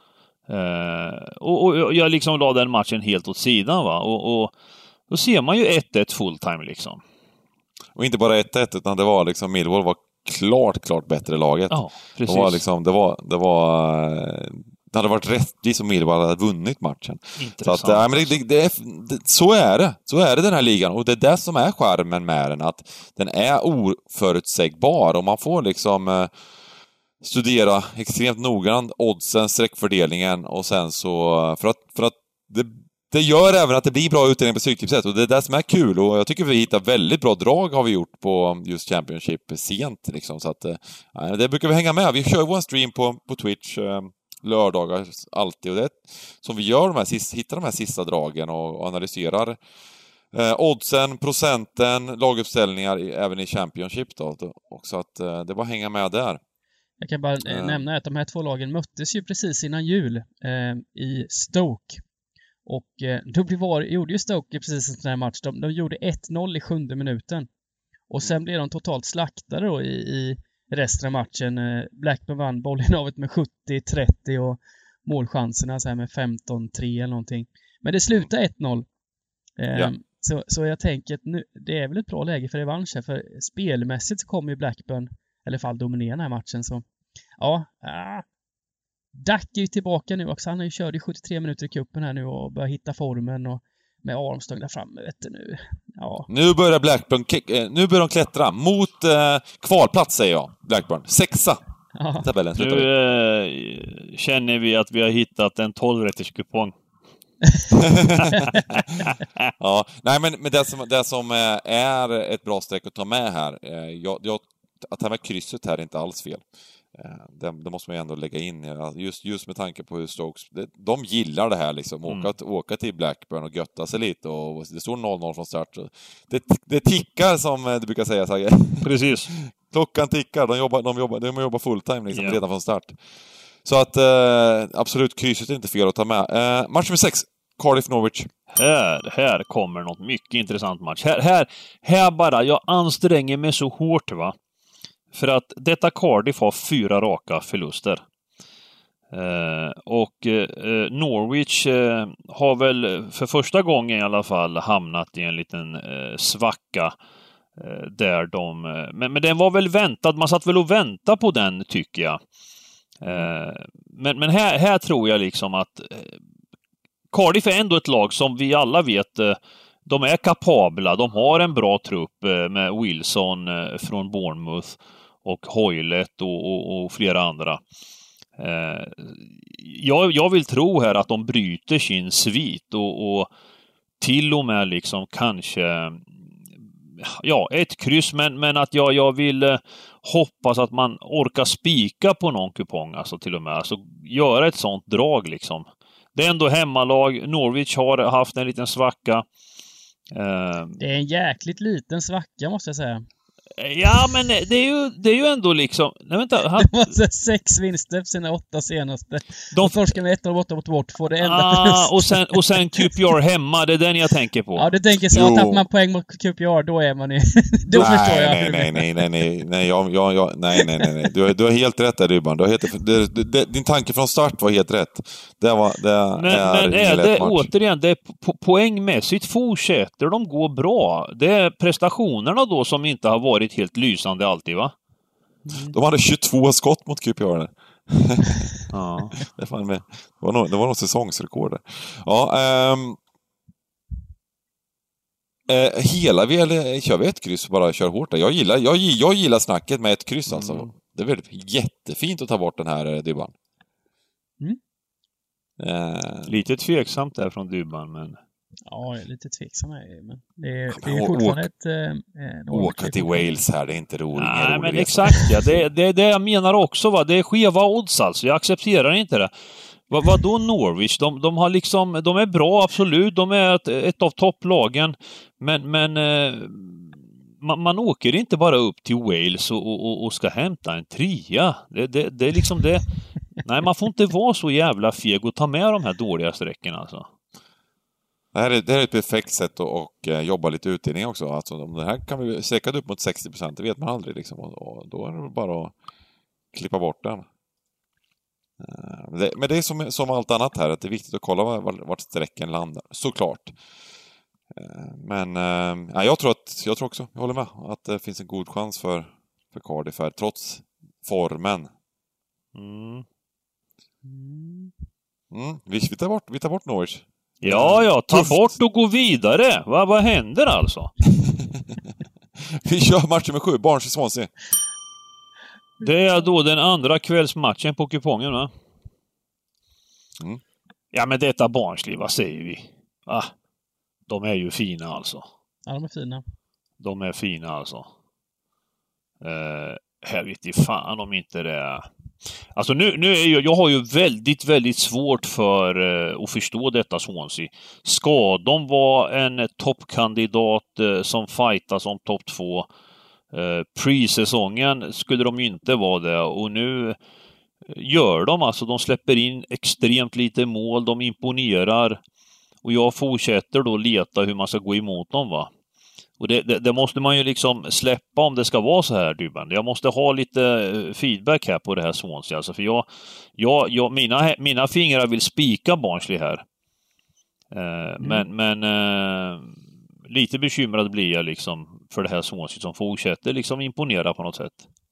Eh, och, och jag liksom la den matchen helt åt sidan, va? Och... och då ser man ju ett ett fulltime liksom. Och inte bara ett ett, utan det var liksom Millwall var klart, klart bättre laget. Ja, precis. Det var liksom, det var, det var, det hade varit rättvist om Millwall hade vunnit matchen. Intressant. Så att, ja, men det, det, det är, det, så är det. Så är det den här ligan. Och det är det som är skärmen med den. Att den är oförutsägbar. Och man får liksom eh, studera extremt noggrant oddsen, sträckfördelningen. Och sen så, för att, för att det Det gör även att det blir bra utdelning på Stryktipset, och det är det som är kul, och jag tycker vi hittar väldigt bra drag har vi gjort på just Championship sent liksom, så att äh, det brukar vi hänga med. Vi kör vår stream på, på Twitch äh, lördagar alltid, och det är som vi gör de här sista, hittar de här sista dragen och, och analyserar äh, oddsen, procenten, laguppställningar i, även i Championship då, och så att äh, det är bara hänga med där. Jag kan bara äh, äh. nämna att de här två lagen möttes ju precis innan jul äh, i Stoke. Och eh, då var, gjorde ju Stoke precis en sån här match. De, de gjorde ett noll i sjunde minuten. Och sen blev de totalt slaktade då i, i resten av matchen. Blackburn vann bollinnehavet med sjuttio trettio och målchanserna så här med femton tre eller någonting. Men det slutade ett noll. Eh, ja. så, så jag tänker att nu, det är väl ett bra läge för revansch här, för spelmässigt så kommer ju Blackburn i alla fall dominera den här matchen. Så ja, ah. Dack är ju tillbaka nu också. Han har ju kört i sjuttiotre minuter i kuppen här nu och börjar hitta formen och med Armstrong där framme, vet du nu. Ja. Nu börjar Blackburn, nu börjar de klättra mot eh, kvalplats, säger jag. Blackburn. Sexa. Ja. Tabellen. Nu eh, känner vi att vi har hittat en tolv-rätters kupong. Ja, nej men, men det som, det som är ett bra streck att ta med här, jag, jag, att ta med krysset här är inte alls fel. Det, det måste man ju ändå lägga in just, just med tanke på hur Stokes, de gillar det här liksom, åka, mm. åka till Blackburn och götta sig lite, och det står noll noll från start. Det, det tickar, som du brukar säga, Sagge. Precis. Klockan tickar, de jobbar, de jobbar, de jobbar fulltime liksom, yeah. redan från start. Så att eh, absolut, krysset är inte fel att ta med. Eh, match nummer sex, Cardiff Norwich. Här, här kommer något mycket intressant match. Här, här, här bara, jag anstränger mig så hårt, va. För att detta Cardiff har fyra raka förluster. Eh, och eh, Norwich eh, har väl för första gången i alla fall hamnat i en liten eh, svacka. Eh, där de, eh, men, men den var väl väntad, man satt väl och väntade på den, tycker jag. Eh, men men här, här tror jag liksom att eh, Cardiff är ändå ett lag som vi alla vet, eh, de är kapabla, de har en bra trupp eh, med Wilson eh, från Bournemouth och Hoylett och, och, och flera andra. Eh, jag, jag vill tro här att de bryter sin svit och, och till och med liksom kanske ja, ett kryss, men, men att jag, jag vill eh, hoppas att man orkar spika på någon kupong, alltså till och med, alltså göra ett sånt drag liksom. Det är ändå hemmalag, Norwich har haft en liten svacka. Eh, det är en jäkligt liten svacka, måste jag säga. Ja, men det är ju, det är ju ändå liksom... Nej, vänta. Han... Det var sex vinster på sina åtta senaste. De torskar med ett och åtta mot bort. Får det enda ah, och sen, och sen Q P R hemma, det är den jag tänker på. Ja, du tänker så. Att tappar man poäng mot Q P R, då är man i... då nej, förstår jag. Nej, nej, nej, nej, nej, nej, jag, jag, jag, nej, nej, nej, nej. Du, har, du har helt rätt där, Dybban. Du har helt, det, det, din tanke från start var helt rätt. Det var, det men är men är det, återigen, det är po- poängmässigt fortsätter de gå bra. Det är prestationerna då som inte har varit helt lysande alltid, va? Mm. De hade tjugotvå skott mot Q P R. Ja. Det, fan med. det var nog det var nog säsongsrekord där. Ja, ehm eh, hela vi eller kör vi ett kryss, bara kör hårt där. Jag gillar jag, jag gillar snacket med ett kryss, alltså. Mm. Det är väldigt jättefint att ta bort den här Dybban. Mm. Eh. Lite tveksamt där från Dybban, men ja, jag är lite tveksam här, men det är, det är fortfarande åka, ett... Eh, åka till Wales här, det är inte roligt. Nej, rolig men exakt, ja. Det, det, det jag menar också, va. Det är skeva odds, alltså. Jag accepterar inte det. Va, vad då Norwich? De, de har liksom... De är bra, absolut. De är ett, ett av topplagen. Men... men eh, man, man åker inte bara upp till Wales och, och, och ska hämta en trea. Det, det, det är liksom det... Nej, man får inte vara så jävla feg och ta med de här dåliga sträckorna, alltså. Det här, är, det här är ett perfekt sätt att och, uh, jobba lite utdelning också. Alltså, om det här kan vi säkra upp mot sextio procent, det vet man aldrig. Liksom, och, och då är det bara att klippa bort den. Uh, det, men det är som, som allt annat här, att det är viktigt att kolla var, vart sträcken landar. Såklart. Uh, men uh, ja, jag tror att, jag tror också, jag håller med, att det finns en god chans för, för Cardiff här, trots formen. Mm. Mm, vi, vi, tar bort, vi tar bort Norwich. Ja, ja, ta Tufft. bort och gå vidare. Va, vad händer alltså? Vi kör match nummer sju, Barnsley Swansea. Det är då den andra kvällsmatchen på kupongen, va? Mm. Ja, men detta Barnsley, vad säger vi? Ah, de är ju fina alltså. Ja, de är fina. De är fina alltså. Eh, här vet jag fan om inte det är... Alltså nu, nu är jag, jag har ju väldigt, väldigt svårt för uh, att förstå detta Swansea. Ska de vara en toppkandidat uh, som fightas om topp två? Uh, pre-säsongen skulle de inte vara det. Och nu gör de, alltså de släpper in extremt lite mål, de imponerar. Och jag fortsätter då leta hur man ska gå emot dem, va? Och det, det, det måste man ju liksom släppa om det ska vara så här, Dybban. Jag måste ha lite feedback här på det här Swansea. Alltså, för jag, jag, jag, mina, mina fingrar vill spika Barnsley här. Eh, mm. Men, men eh, lite bekymrad blir jag liksom för det här Swansea som fortsätter liksom imponera på något sätt.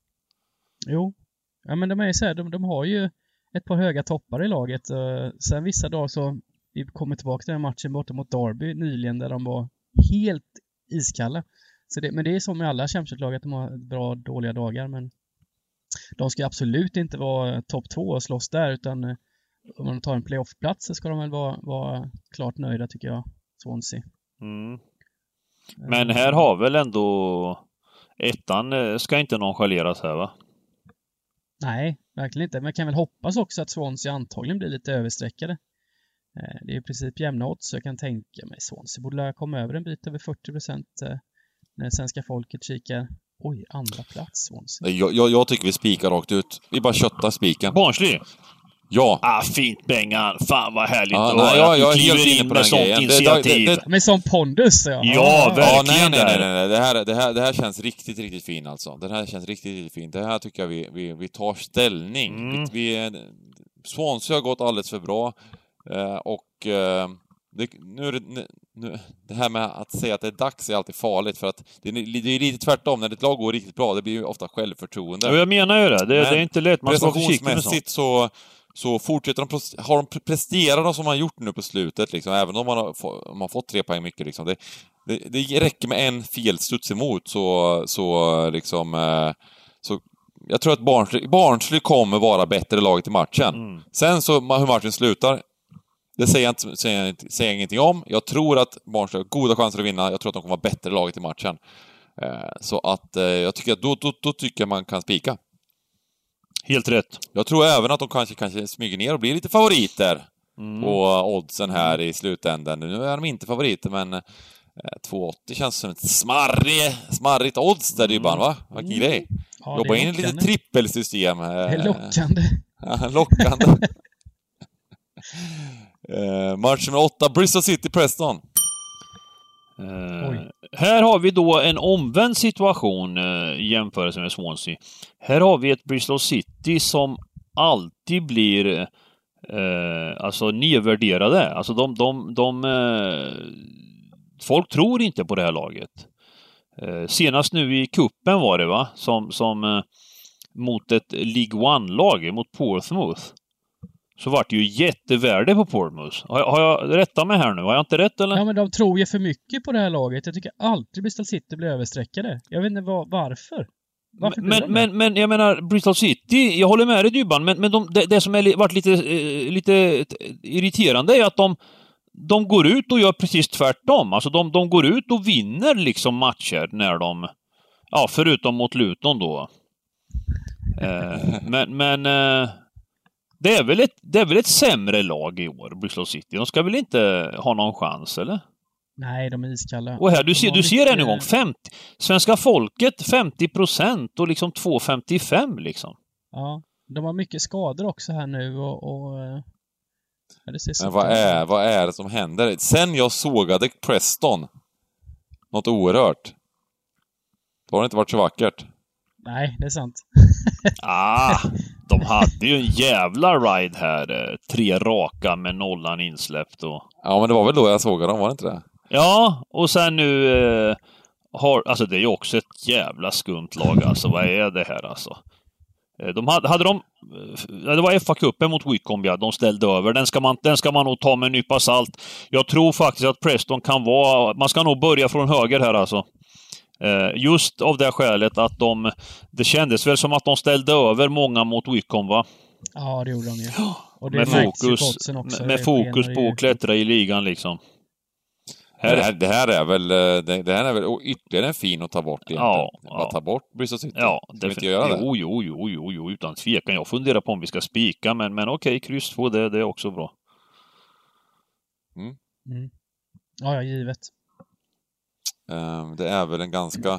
Jo, ja, men de är ju så här, de, de har ju ett par höga toppar i laget. Sen vissa dagar så, vi kommer tillbaka till den matchen borta mot Derby nyligen där de var helt iskalla. Så det, men det är som med alla Championship-lag att de har bra dåliga dagar, men de ska absolut inte vara topp två och slåss där, utan om man tar en playoff-plats så ska de väl vara, vara klart nöjda, tycker jag, Swansea. Mm. Men här har väl ändå ettan ska inte nonchaleras här, va? Nej, verkligen inte. Men jag kan väl hoppas också att Swansea antagligen blir lite översträckade. Det är i princip jämna odds, så jag kan tänka mig Swansea borde komma över en bit över fyrtio procent när svenska folket kikar. Oj, andra plats Swansea. Jag, jag, jag tycker vi spikar rakt ut. Vi bara köttar spiken. Barnsley? Ja. Ah, fint Bengan. Fan vad härligt. Ah, nej, jag, jag är helt inne på den sånt grejen. initiativ. Det, det, det, med sån pondus, ja. Ja, verkligen. Ja, nej, nej, nej, nej. Det här, det, här, det här känns riktigt, riktigt fint alltså. Det här känns riktigt, riktigt fint. Det här tycker jag vi, vi, vi tar ställning. Mm. Vi, vi, Swansea har gått alldeles för bra. Uh, och uh, det, nu är det, nu, det här med att säga att det är dags är alltid farligt, för att det är, det är lite tvärtom. När ett lag går riktigt bra, det blir ju ofta självförtroende. Ja, jag menar ju det. Det, det är inte lätt. Man ska vara försiktig med sånt. så Så fortsätter de, har de presterat de som man gjort nu på slutet, liksom, även om man har, om man har fått tre poäng mycket, liksom, det, det, det räcker med en felstuds emot, så, så liksom, så jag tror att Barnsley, Barnsley kommer vara bättre laget i matchen. Mm. Sen så, hur matchen slutar, det säger jag, inte, säger, jag, säger jag ingenting om. Jag tror att Barnsley har goda chanser att vinna. Jag tror att de kommer vara bättre laget i matchen. Så att jag tycker att då, då, då tycker jag man kan spika. Helt rätt. Jag tror även att de kanske, kanske smyger ner och blir lite favoriter mm. på oddsen här i slutändan. Nu är de inte favoriter, men eh, två åttio känns som ett smarrig, smarrigt odds där, Dybban, va? Vilken mm. grej. Ja, jobba in lite trippelsystem. Det är lockande. Ja, lockande. eh, match nummer åtta, Bristol City Preston. Uh, här har vi då en omvänd situation uh, i jämförelse med Swansea. Här har vi ett Bristol City som alltid blir uh, alltså nedvärderade. Alltså de, de, de uh, folk tror inte på det här laget. Uh, senast nu i kuppen var det, va? Som, som uh, mot ett League One-lag, mot Portsmouth. Så vart det ju jättevärde på Portsmouth. Har jag, har jag rättat mig här nu? Har jag inte rätt, eller? Ja, men de tror ju för mycket på det här laget. Jag tycker alltid Bristol City blir översträckade. Jag vet inte var, varför. Varför men, de men, men jag menar, Bristol City, jag håller med dig, Dybban, men, men de, det, det som har varit lite, eh, lite irriterande är att de, de går ut och gör precis tvärtom. Alltså de, de går ut och vinner liksom matcher när de, ja, förutom mot Luton då. Eh, men, men eh, Det är, väl ett, det är väl ett sämre lag i år, Bristol City. De ska väl inte ha någon chans, eller? Nej, de är iskalla. Och här, du ser, du ser en gång, femtio, svenska folket femtio procent och liksom två femtiofem liksom. Ja, de har mycket skador också här nu och... och ja, det ser så. Men vad är, vad är det som händer? Sen jag sågade Preston, något oerhört. Då har det inte varit så vackert. Nej, det är sant. ah, de hade ju en jävla ride här. Tre raka med nollan insläppt. Och... Ja, men det var väl då jag sågade dem, var det inte det? Ja, och sen nu eh, har... Alltså det är ju också ett jävla skumt lag. Alltså, vad är det här alltså? De hade, hade de... Det var F A-cupen mot Wycombe, ja. De ställde över. Den ska, man, den ska man nog ta med en nypa salt. Jag tror faktiskt att Preston kan vara... Man ska nog börja från höger här alltså. Just av det skälet att de... Det kändes väl som att de ställde över många mot Wycombe, va? Ja, det gjorde de ju. Och det med fokus, också, med fokus på att klättra i ligan liksom. Här, det, här, det här är väl det, det här är väl ytterligare en fin att ta bort egentligen. Ja, ja. Bara ta bort Bristol City. Ja, definitivt. Jo, jo, jo, jo, jo, utan tvekan. Jag funderar på om vi ska spika, men, men okej, kryss två, det, det är också bra. Mm. Mm. Ja, ja, givet. Um, det är väl en ganska... Uh,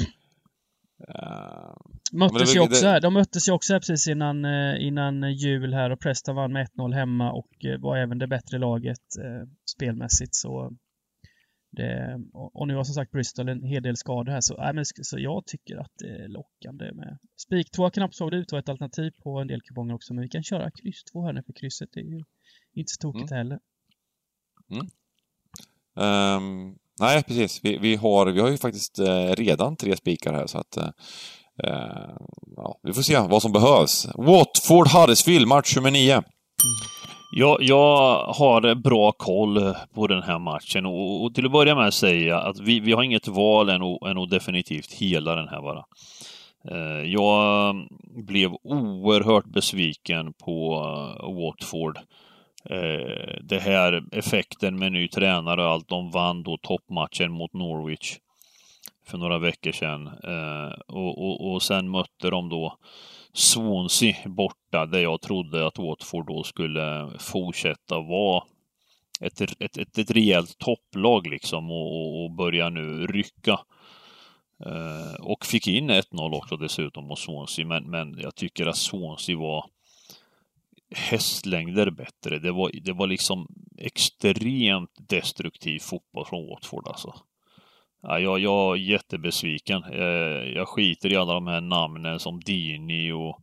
möttes det, ju också det... här. De möttes ju också här precis innan, innan jul här och Preston vann med ett noll hemma och var även det bättre laget eh, spelmässigt, så Det, och nu har som sagt Bristol en hel del skador här, så, äh, men, så jag tycker att det är lockande med spik två. Knappt såg det ut att ett alternativ på en del kuponger också, men vi kan köra kryss två här nu, för krysset är ju inte så tokigt mm. heller. Mm. Um, nej, precis. Vi, vi, har, vi har ju faktiskt eh, redan tre spikar här, så att eh, ja, vi får se vad som behövs. Watford Huddersfield, match nummer nio. Mm. Jag, jag har bra koll på den här matchen och, och till att börja med att säga att vi, vi har inget val än och, än och definitivt hela den här bara. Eh, jag blev oerhört besviken på uh, Watford. Eh, det här effekten med ny tränare och allt. De vann då toppmatchen mot Norwich för några veckor sedan. Eh, och, och, och sen mötte de då Swansea borta, där jag trodde att Watford då skulle fortsätta vara ett, ett, ett, ett rejält topplag liksom och, och börja nu rycka. Eh, och fick in ett noll också dessutom mot Swansea, men, men jag tycker att Swansea var hästlängder bättre. Det var, det var liksom extremt destruktiv fotboll från Watford alltså. Ja, jag, jag är jättebesviken. Jag skiter i alla de här namnen som Dini och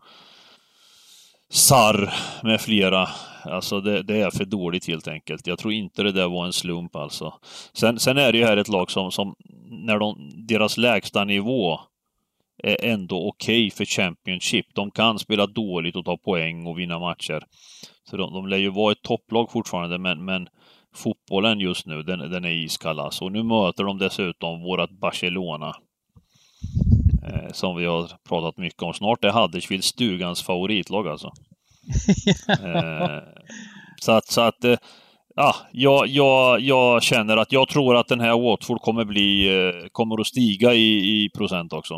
Sarr med flera. Alltså det, det är för dåligt helt enkelt. Jag tror inte det där var en slump alltså. Sen, sen är det ju här ett lag som, som när de, deras lägsta nivå är ändå okej okay för Championship. De kan spela dåligt och ta poäng och vinna matcher. Så de, de lär ju vara ett topplag fortfarande, men, men fotbollen just nu, den, den är iskall alltså. Och nu möter de dessutom vårat Barcelona. Eh, som vi har pratat mycket om. Snart är Huddersfield stugans favoritlag alltså. eh, så att, så att eh, ja, jag, jag, jag känner att jag tror att den här Watford kommer bli eh, kommer att stiga i, i procent också.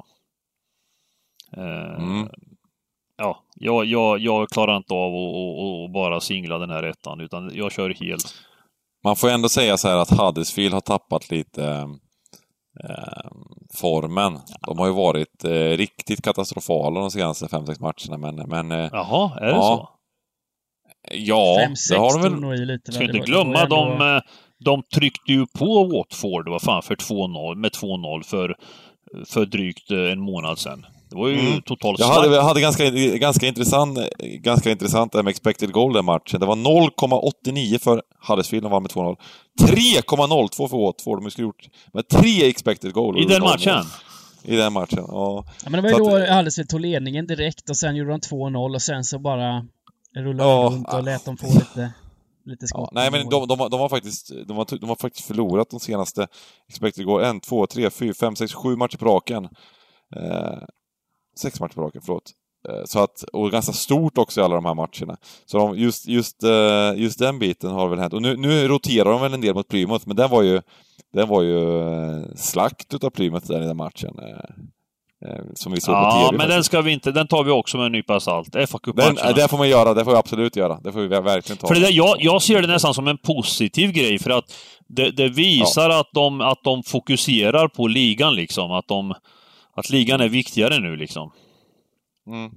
Eh, mm. Ja, jag, jag, jag klarar inte av att bara singla den här ettan, utan jag kör helt. Man får ändå säga så här att Huddersfield har tappat lite eh, formen. De har ju varit eh, riktigt katastrofala de senaste fem sex matcherna. Men, men, eh, Jaha, är det ja. så? Ja, fem sex det har de väl. Lite, ska inte glömma, ändå... de, de tryckte ju på Watford, vad fan, för två noll, med två noll för, för drygt en månad sedan. Det var ju mm. totalt Jag hade, jag hade ganska, ganska intressant ganska intressant med expected goal den matchen. Det var noll komma åttionio för Huddersfield, de var med två noll. tre komma noll två för Watford, de skulle gjort med tre expected goal. I den matchen? I den matchen, ja. Ja, men det var ju då att Huddersfield tog ledningen direkt och sen gjorde de två noll och sen så bara rullade ja, runt och lät dem få lite, lite skott. Ja, nej, men de, de, de, har faktiskt, de, har, de har faktiskt förlorat de senaste expected goal. En, två, tre, fyra, fem, sex, sju matcher på raken. Eh, Sex matcher på raken, förlåt. Så att, och ganska stort också i alla de här matcherna. Så de, just, just, just den biten har väl hänt. Och nu, nu roterar de väl en del mot Plymouth, men den var ju, den var ju slakt utav Plymouth där i den matchen. Som vi såg ja, på T V. Ja, men faktiskt. Den ska vi inte, den tar vi också med en nypa salt. F A Cup-matcherna. Det får man göra, det får vi absolut göra. Det får vi verkligen ta. För det där, jag, jag ser det nästan som en positiv grej, för att det, det visar ja. att, de, att de fokuserar på ligan liksom. Att, de, att ligan är viktigare nu liksom. Mm.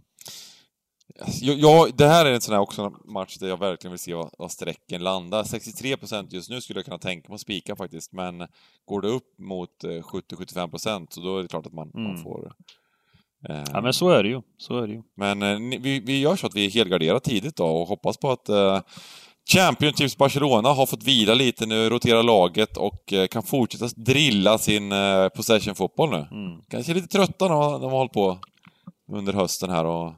Ja, det här är en sån här också match där jag verkligen vill se vad, vad sträcken landar. sextiotre procent just nu skulle jag kunna tänka mig att spika faktiskt, men går det upp mot sjuttio till sjuttiofem procent så då är det klart att man, mm. man får... Eh, ja, men så är det ju. Så är det ju. Men eh, vi, vi gör så att vi är helgarderar tidigt då och hoppas på att eh, Championships Barcelona har fått vila lite nu, rotera laget och eh, kan fortsätta drilla sin eh, possession-fotboll nu. Mm. Kanske lite trötta när de har hållit på under hösten här och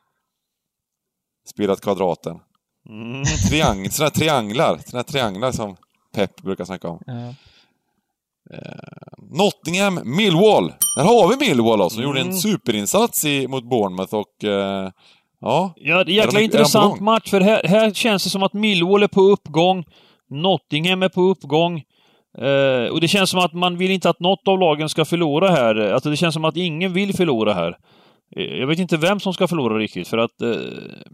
spelat kvadraten. Mm. Triang, sådana här trianglar. Sådana här trianglar som Pep brukar snacka om. Ja. Eh, Nottingham, Millwall. Där har vi Millwall då, som mm. gjorde en superinsats i, mot Bournemouth och eh, ja. Ja, det är jäkla de, intressant är match, för här, här känns det som att Millwall är på uppgång. Nottingham är på uppgång. Eh, och det känns som att man vill inte att något av lagen ska förlora här. Alltså det känns som att ingen vill förlora här. Jag vet inte vem som ska förlora riktigt, för att... Eh...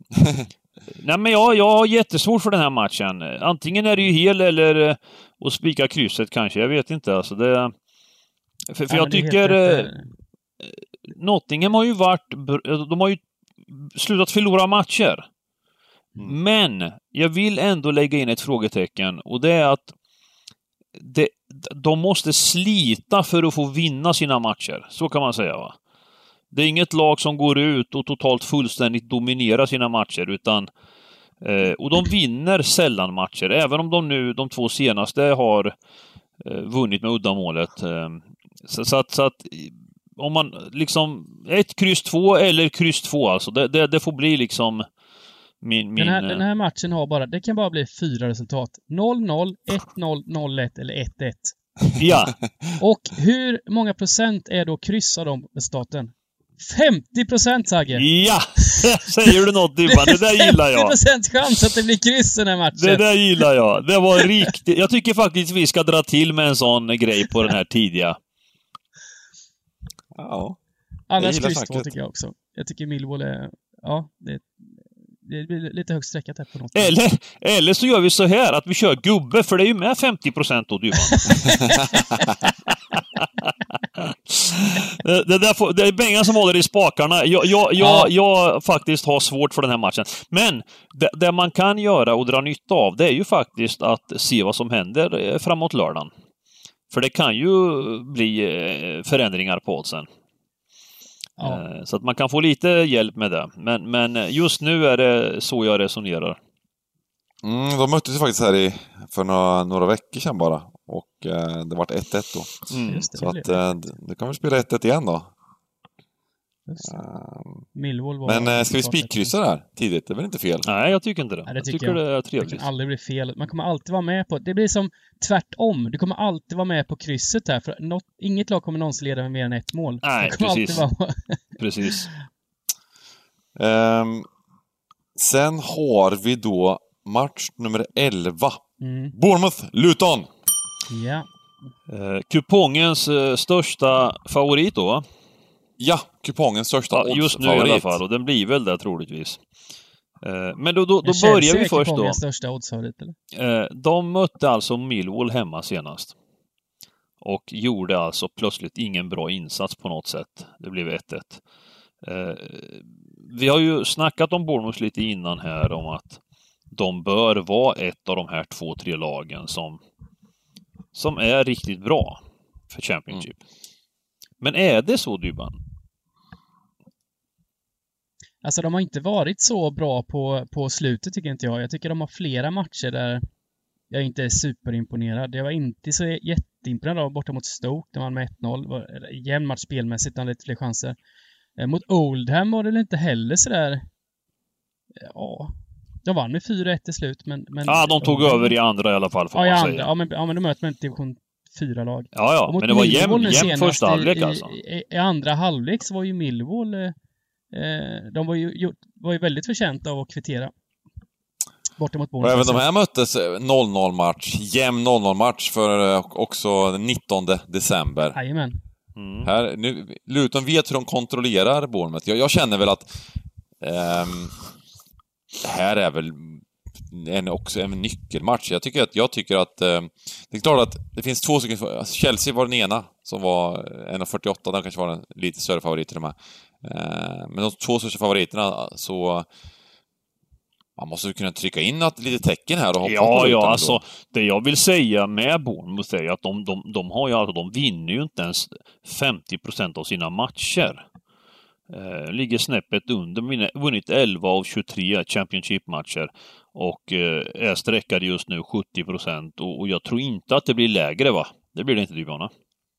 Nej, men jag, jag har jättesvårt för den här matchen. Antingen är det ju hel eller att spika krysset kanske. Jag vet inte. Alltså det... För, för ja, jag tycker... Eh... Nottingham har ju varit... De har ju slutat förlora matcher. Mm. Men jag vill ändå lägga in ett frågetecken. Och det är att det, de måste slita för att få vinna sina matcher. Så kan man säga, va? Det är inget lag som går ut och totalt fullständigt dominerar sina matcher, utan eh, och de vinner sällan matcher, även om de nu, de två senaste, har eh, vunnit med uddamålet. Eh, så, så, att, så att om man liksom ett kryss två eller kryss två, alltså det, det, det får bli liksom min, min... Den, här, den här matchen har bara, det kan bara bli fyra resultat. noll noll, ett noll, noll ett eller ett ett. Ja. Och hur många procent är då kryss av de resultaten? femtio procent, Sagge! Ja! Säger du något, Dybban? Det där gillar jag. femtio procent chans att det blir kryss den här matchen. Det där gillar jag. Det var riktigt. Jag tycker faktiskt vi ska dra till med en sån grej på den här tidiga. Ja. Annars kryss två tycker jag också. Jag tycker Millwall är... Ja, det, det blir lite högt sträckat här på något. Eller, eller så gör vi så här att vi kör gubbe, för det är ju med femtio procent då, Dybban. det, det, där får, det är Bengan som håller i spakarna. Jag, jag, ja. jag, jag faktiskt har svårt för den här matchen. Men det, det man kan göra och dra nytta av, det är ju faktiskt att se vad som händer framåt lördagen. För det kan ju bli förändringar på oddsen. Ja. Så att man kan få lite hjälp med det. Men, men just nu är det så jag resonerar. Mm, de möttes ju faktiskt här i, för några, några veckor sedan bara. Och eh, det vart ett ett då. Mm. Just det, så det att eh, det kan vi spela ett ett igen då. Millwall var... Men eh, ska vi spikkryssa där tidigt? Det är väl inte fel? Nej, jag tycker inte det. Nej, det jag tycker tycker jag. det är trevligt. Det kan aldrig bli fel. Man kommer alltid vara med på... Det blir som tvärtom. Du kommer alltid vara med på krysset här. För något, inget lag kommer någonsin leda med mer än ett mål. Nej, precis. Vara... precis. Um, sen har vi då match nummer elva. Mm. Bournemouth, Luton. Ja. Eh, kupongens eh, största favorit då, va? Ja, kupongens största ja, oddsfavorit. Just nu i alla fall, och den blir väl det troligtvis. Eh, men då, då, då börjar vi först då. Kupongens största oddsfavorit, eller? Eh, de mötte alltså Millwall hemma senast. Och gjorde alltså plötsligt ingen bra insats på något sätt. Det blev ett ett. Eh, vi har ju snackat om Bournemouth lite innan här om att de bör vara ett av de här två, tre lagen som, som är riktigt bra för Championship. Mm. Men är det så, Dybban? Alltså de har inte varit så bra på, på slutet, tycker inte jag. Jag tycker de har flera matcher där jag inte är superimponerad. Jag var inte så jätteimponerad av borta mot Stoke där man med ett noll. Jämn match spelmässigt, utan lite fler chanser. Eh, mot Oldham var det inte heller sådär... Ja... De vann med fyra ett till slut, men... men ja, de tog de, över i andra i alla fall, får ja, man andra, säga. Ja, men, ja, men de möter med en division fyra-lag. Ja, ja, men det var jämn, jämn första halvlek alltså. I, i, I andra halvlek så var ju Millwall... Eh, de var ju, var ju väldigt förtjänta av att kvittera. Borta mot Bournemouth. Och även de här möttes noll noll match. Jämn noll noll match för också den nittonde december. Jajamän. Mm. Här, nu, Luton vet hur de kontrollerar Bournemouth. Jag, jag känner väl att... Um, här är väl en, också en nyckelmatch. Jag tycker att, jag tycker att eh, det är klart att det finns två stycken. Chelsea var den ena som var en komma fyrtioåtta. Den kanske var en lite större favorit till de här. Eh, men de två största favoriterna, så man måste kunna trycka in ett litet tecken här och hoppa ja, på. Ja, alltså det jag vill säga med Bournemouth är att de, de, de har ju alltså, de vinner ju inte ens femtio procent av sina matcher. Eh, ligger snäppet under, vunnit elva av tjugotre Championship-matcher och eh, är sträckade just nu sjuttio procent, och, och jag tror inte att det blir lägre, va? Det blir det inte, Dybban.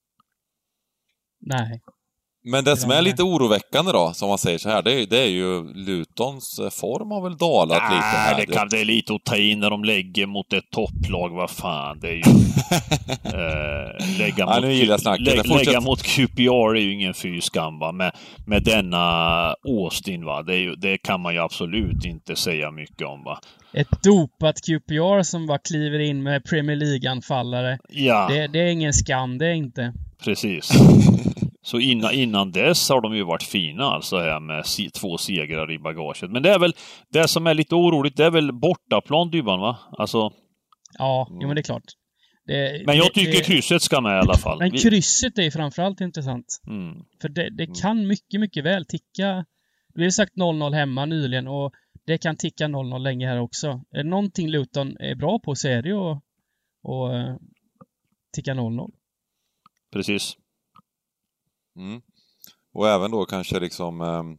Nej. Men det som är lite oroväckande då, som man säger så här, det är, det är ju Lutons form har väl dalat Nej, lite här. Det, kan, det är lite att ta in när de lägger mot ett topplag, vad fan, det är ju... äh, lägga ja, mot, nu gillar jag snacket. lä, lägga mot Q P R är ju ingen fyskam, va? Med, med denna Austin, va? Det, är ju, det kan man ju absolut inte säga mycket om, va? Ett dopat Q P R som bara kliver in med Premier League-anfallare. Ja. Det, det är ingen skam, det är inte. Precis. Så innan, innan dess har de ju varit fina, alltså här med si, två segrar i bagaget. Men det är väl, det som är lite oroligt, det är väl bortaplan, Dybban, va? Alltså... Ja, jo, men det är klart. Det, men jag det, tycker det, krysset ska med i alla fall. Men krysset är ju framförallt intressant. Mm. För det, det kan mycket, mycket väl ticka. Vi har sagt noll noll hemma nyligen, och det kan ticka noll noll länge här också. Är det någonting Luton är bra på, så är det ju att ticka noll noll. Precis. Mm. Och även då kanske liksom um,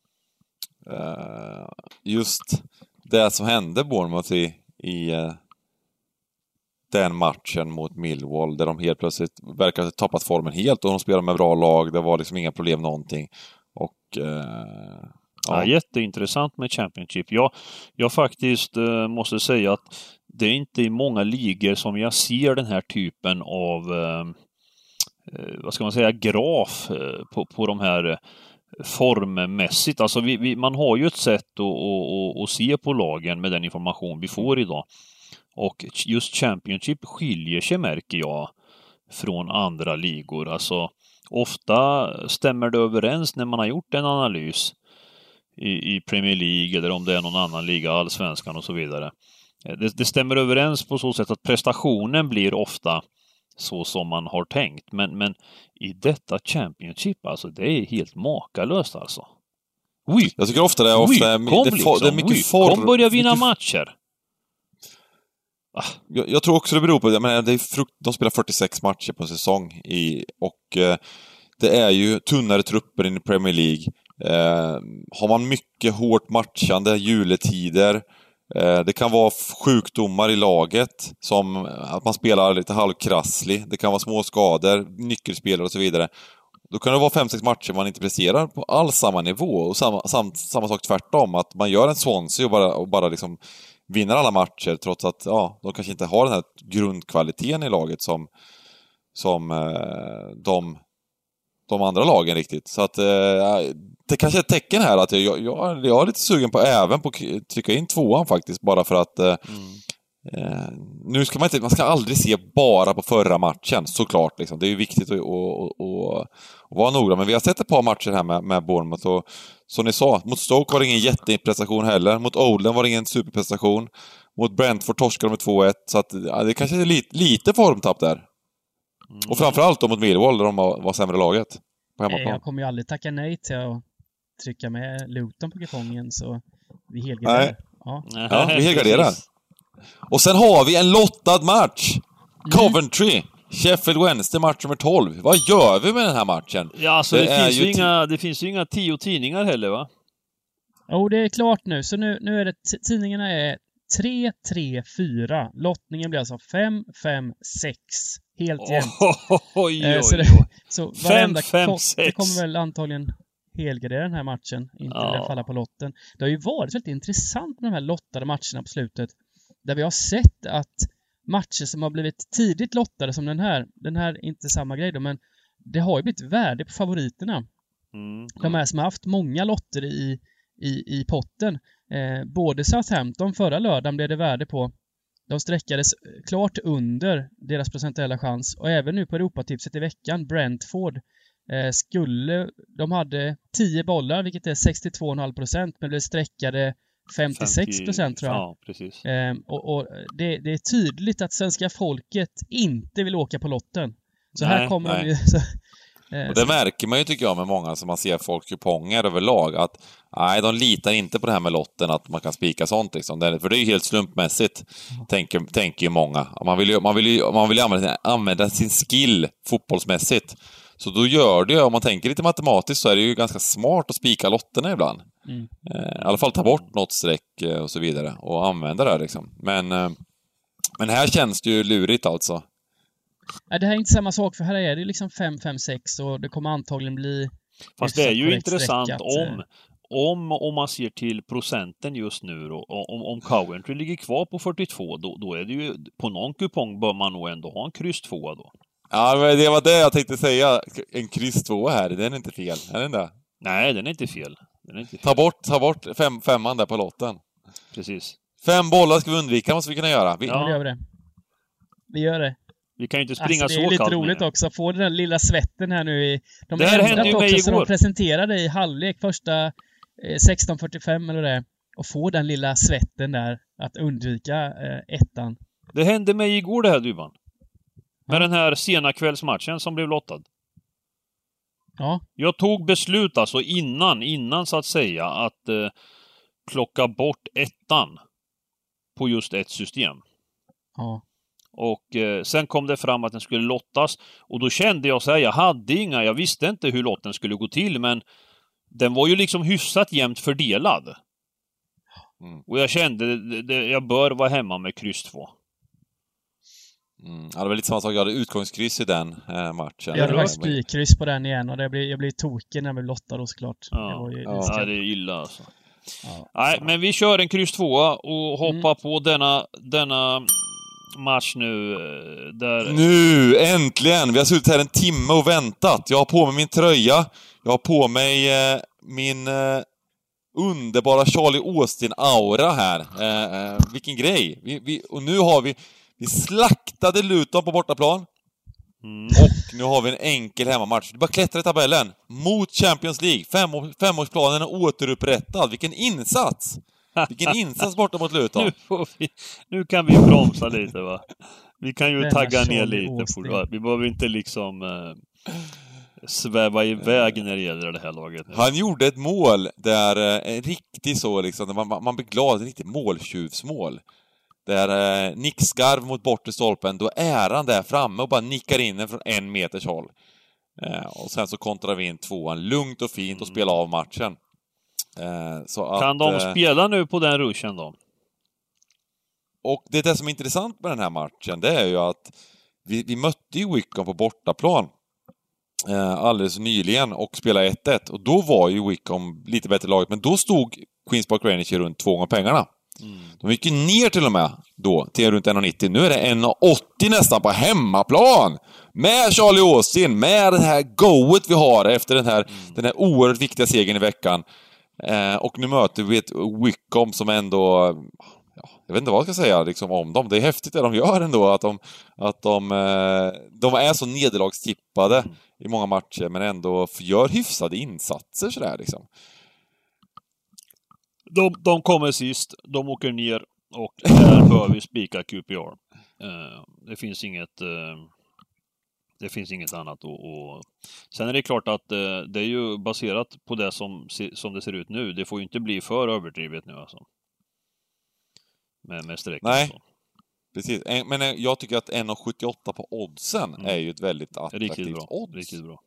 uh, just det som hände Bournemouth i, i uh, den matchen mot Millwall, där de helt plötsligt verkar ha tappat formen helt och de spelar med bra lag, det var liksom inga problem någonting. Och uh, ja. Ja, jätteintressant med Championship. Jag, jag faktiskt uh, måste säga att det är inte i många ligor som jag ser den här typen av uh, uh, vad ska man säga, graf uh, på, på de här uh, formmässigt. Alltså vi, vi, man har ju ett sätt att, att, att, att se på lagen med den information vi får idag. Och just Championship skiljer sig, märker jag, från andra ligor. Alltså ofta stämmer det överens när man har gjort en analys i, i Premier League eller om det är någon annan liga, Allsvenskan och så vidare. Det, det stämmer överens på så sätt att prestationen blir ofta så som man har tänkt. Men, men i detta Championship, alltså det är helt makalöst alltså. Oj, jag tycker ofta det är, ofta är, kom, det, liksom. det är mycket form. Kom börja vinna mycket... matcher. Ah. Jag, jag tror också det beror på det, men det är frukt, de spelar fyrtiosex matcher på en säsong i, och eh, det är ju tunnare trupper in i Premier League. Eh, har man mycket hårt matchande juletider, eh, det kan vara sjukdomar i laget, som att man spelar lite halvkrasslig, det kan vara små skador, nyckelspelare och så vidare. Då kan det vara fem sex matcher man inte presterar på all samma nivå, och samma, sam, samma sak tvärtom, att man gör en Swansea och bara, och bara liksom vinner alla matcher, trots att ja, de kanske inte har den här grundkvaliteten i laget som, som eh, de, de andra lagen riktigt. Så att eh, det kanske är ett tecken här att jag, jag, jag är lite sugen på även på att trycka in tvåan faktiskt, bara för att eh, mm. eh, nu ska man inte, man ska aldrig se bara på förra matchen, såklart liksom. Det är ju viktigt att, att, att, att vara noga, men vi har sett ett par matcher här med, med Bournemouth, och som ni sa, mot Stoke var det ingen jätteprestation heller, mot Oldham var det ingen superprestation, mot Brentford torskade de med två ett, så att ja, det kanske är lite, lite formtapp där. Mm. Och framförallt då mot Millwall, där de var, var sämre laget på hemmaplan. Jag kommer ju aldrig tacka nej till att trycka med Luton på kupongen, så vi helgarderar. Ja. ja, vi helgarderar. Och sen har vi en lottad match. Coventry, mm. Sheffield Wednesday, match nummer tolv. Vad gör vi med den här matchen? Ja, alltså det, det, finns, ju inga, det finns ju inga tio tidningar heller, va? Jo, det är klart nu. Så nu, nu är det, t- tidningarna är tre tre fyra. Lottningen blir alltså fem fem sex. Helt jämnt. Oj, oj, oj. Så, det, så varenda fem, kott, det kommer väl antagligen helgardera den här matchen. Inte ja. falla på lotten. Det har ju varit väldigt intressant med de här lottade matcherna på slutet. Där vi har sett att matcher som har blivit tidigt lottade, som den här, den här är inte samma grej då, men det har ju blivit värde på favoriterna. Mm. De här som har haft många lotter i, i, i potten. Eh, både Southampton förra lördagen blev det värde på. De sträckades klart under deras procentuella chans. Och även nu på Europatipset i veckan, Brentford, eh, skulle, de hade tio bollar, vilket är sextiotvå komma fem procent, men blev sträckade femtiosex procent tror jag. Ja, precis. Eh, och och det, det är tydligt att svenska folket inte vill åka på lotten. Så nej, här kommer nej. de ju... Så, eh, och det så. märker man ju, tycker jag, med många som man ser folk kuponger överlag, att nej, de litar inte på det här med lotten, att man kan spika sånt liksom. Det, för det är ju helt slumpmässigt, mm. tänker, tänker ju många. Man vill ju, man vill ju, man vill ju använda, använda sin skill fotbollsmässigt. Så då gör det ju, om man tänker lite matematiskt, så är det ju ganska smart att spika lotterna ibland. Mm. I alla fall ta bort något streck och så vidare och använda det liksom. Men, men här känns det ju lurigt alltså. Nej, det här är inte samma sak, för här är det liksom fem fem sex och det kommer antagligen bli... Fast det är ju intressant att, om, om, om man ser till procenten just nu då, om, om Coventry ligger kvar på fyrtiotvå, då, då är det ju, på någon kupong bör man nog ändå ha en kryss två då. Ja, men det var det jag tänkte säga. En kryss två här, den är inte fel. Är den där? Nej, den är inte fel. Den är inte fel. Ta bort, ta bort fem, femman där på lotten. Precis. Fem bollar ska vi undvika, måste vi kunna göra. Vi... Ja, vi gör det. Vi gör det. Vi kan ju inte springa alltså, så kallt. Det är lite roligt också. Få den där lilla svetten här nu i... De det här hände ju mig igår. Så de presenterade i halvlek, första eh, sexton fyrtiofem eller det. Och få den lilla svetten där att undvika eh, ettan. Det hände mig igår det här, Dybban. Med den här sena kvällsmatchen som blev lottad. Ja. Jag tog beslut alltså innan, innan så att säga, att eh, plocka bort ettan på just ett system. Ja. Och eh, sen kom det fram att den skulle lottas. Och då kände jag så här, jag hade inga, jag visste inte hur lotten skulle gå till, men den var ju liksom hyfsat jämnt fördelad. Mm. Och jag kände, det, det, jag bör vara hemma med kryss två. Mm. Ja, det var lite samma sak. Jag hade utgångskryss i den eh, matchen. Jag hade spikryss på den igen och det blev, jag blev tokig när vi lottade då såklart. Ja, det, var ju ja. ja, det är illa alltså. Ja. Nej, men vi kör en kryss tvåa och hoppar mm. på denna, denna match nu. Där... Nu, äntligen! Vi har suttit här en timme och väntat. Jag har på mig min tröja. Jag har på mig eh, min eh, underbara Charlie Austin-aura här. Eh, eh, vilken grej! Vi, vi, och nu har vi Vi slaktade Luton på bortaplan. Mm. Och nu har vi en enkel hemmamatch. Vi bara klättrar i tabellen mot Champions League. Fem, femårsplanen är återupprättad. Vilken insats! Vilken insats borta mot Luton. Nu, får vi, nu kan vi bromsa lite, va? Vi kan ju tagga ner lite på det. Vi behöver inte liksom eh, sväva iväg när det gäller det här laget. Han gjorde ett mål där eh, riktigt så liksom, man, man blir glad, riktigt måltjuvsmål. Där eh, nickskarv mot bortre stolpen, då är han där framme och bara nickar in den från en meters håll. Eh, och sen så kontrar vi in tvåan lugnt och fint och spelar av matchen. Eh, så att, kan de eh, spela nu på den ruschen då? Och det, det som är intressant med den här matchen, det är ju att vi, vi mötte ju Wycombe på bortaplan eh, alldeles nyligen och spelade ett ett. Och då var ju Wycombe lite bättre laget, men då stod Queens Park Rangers runt två gånger pengarna. Mm. De gick ju ner till och med då till runt en komma nittio. Nu är det en komma åttio nästan på hemmaplan. Med Charlie Austin, med det här goet vi har efter den här, mm. den här oerhört viktiga segern i veckan. Eh, och nu möter vi ett Wycombe som ändå... Ja, jag vet inte vad jag ska säga liksom, om dem. Det är häftigt det de gör ändå. Att de, att de, eh, de är så nederlagstippade mm. i många matcher, men ändå gör hyfsade insatser sådär liksom. De, de kommer sist, de åker ner och här bör vi spika Q P R. Uh, det finns inget uh, det finns inget annat och, och... Sen är det klart att uh, det är ju baserat på det som, som det ser ut nu. Det får ju inte bli för överdrivet nu alltså. Med, med streck. Nej, precis. Men jag tycker att en komma sjuttioåtta på oddsen mm. är ju ett väldigt attraktivt riktigt bra. odds. Riktigt bra.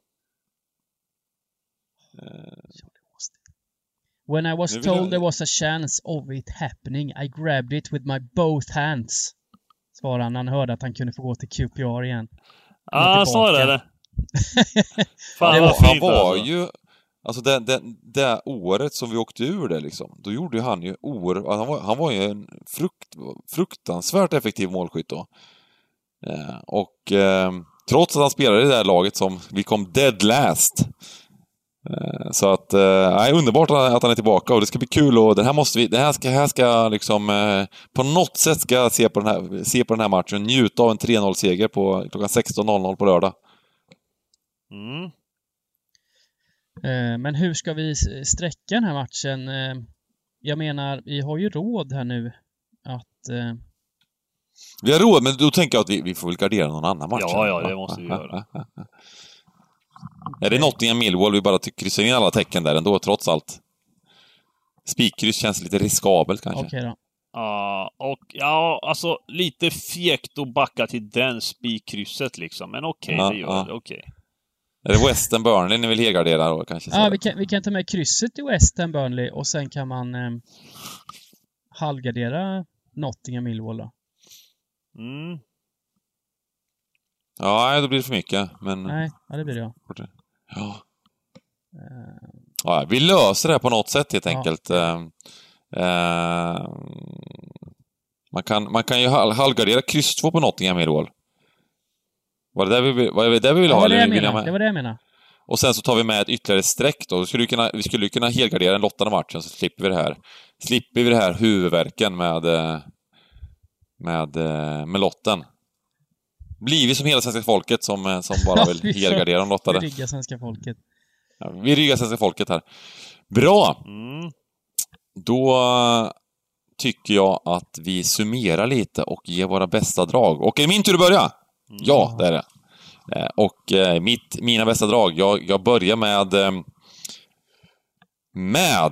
Uh... When I was told there was a chance of it happening, I grabbed it with my both hands. Svarade han när han hörde att han kunde få gå till Q P R igen. Ja, ah, han sa det. det. Fan, det var, han var ju... Alltså det, det, det året som vi åkte ur det liksom, då gjorde ju han ju oer, han, var, han var ju en frukt, fruktansvärt effektiv målskytt då. Eh, och eh, trots att han spelade i det här laget som vi kom dead last. Så att, nej, underbart att han är tillbaka och det ska bli kul och det här måste vi, det här ska, här ska liksom på något sätt ska jag se på den här, se på den här matchen och njuta av en tre noll-seger på klockan sexton noll noll på lördag. Mm. Men hur ska vi sträcka den här matchen? Jag menar, vi har ju råd här nu att... Vi har råd, men då tänker jag att vi, vi får väl gardera någon annan match. Ja, ja, det måste vi göra. Är det Nottingham Millwall? Vi bara kryssar in alla tecken där ändå, trots allt. Spikkryss känns lite riskabelt kanske. Okej då. Ja, uh, och ja, alltså lite fjäkt att backa till den spikkrysset liksom. Men okej, okay, uh, det gör uh. det, okej. Okay. Är det Western Burnley ni vill helgardera då kanske? Ja, vi kan, vi kan ta med krysset i Western Burnley och sen kan man eh, halvgardera Nottingham Millwall då. Mm. Ja, då blir det för mycket, men... Nej, ja, det blir det, ja. Ja. Ja, vi löser det på något sätt helt enkelt. Ja. Uh, man, kan, man kan ju halvgardera kryss två på Nottingham Millwall. Var det där vi, var det där vi ville ja, ha? Det, eller jag det var det jag menar. Och sen så tar vi med ett ytterligare streck då. Vi skulle kunna, vi skulle kunna helgardera den lottade matchen så slipper vi det här. Slipper vi det här huvudvärken med, med, med lotten. Blir vi som hela svenska folket som, som bara vill helgardera de lottade. Vi ryggar svenska folket. Ja, vi ryggar svenska folket här. Bra! Mm. Då tycker jag att vi summerar lite och ger våra bästa drag. Och är det min tur att börja? Mm. Ja, det är det. Och mitt, mina bästa drag, jag, jag börjar med med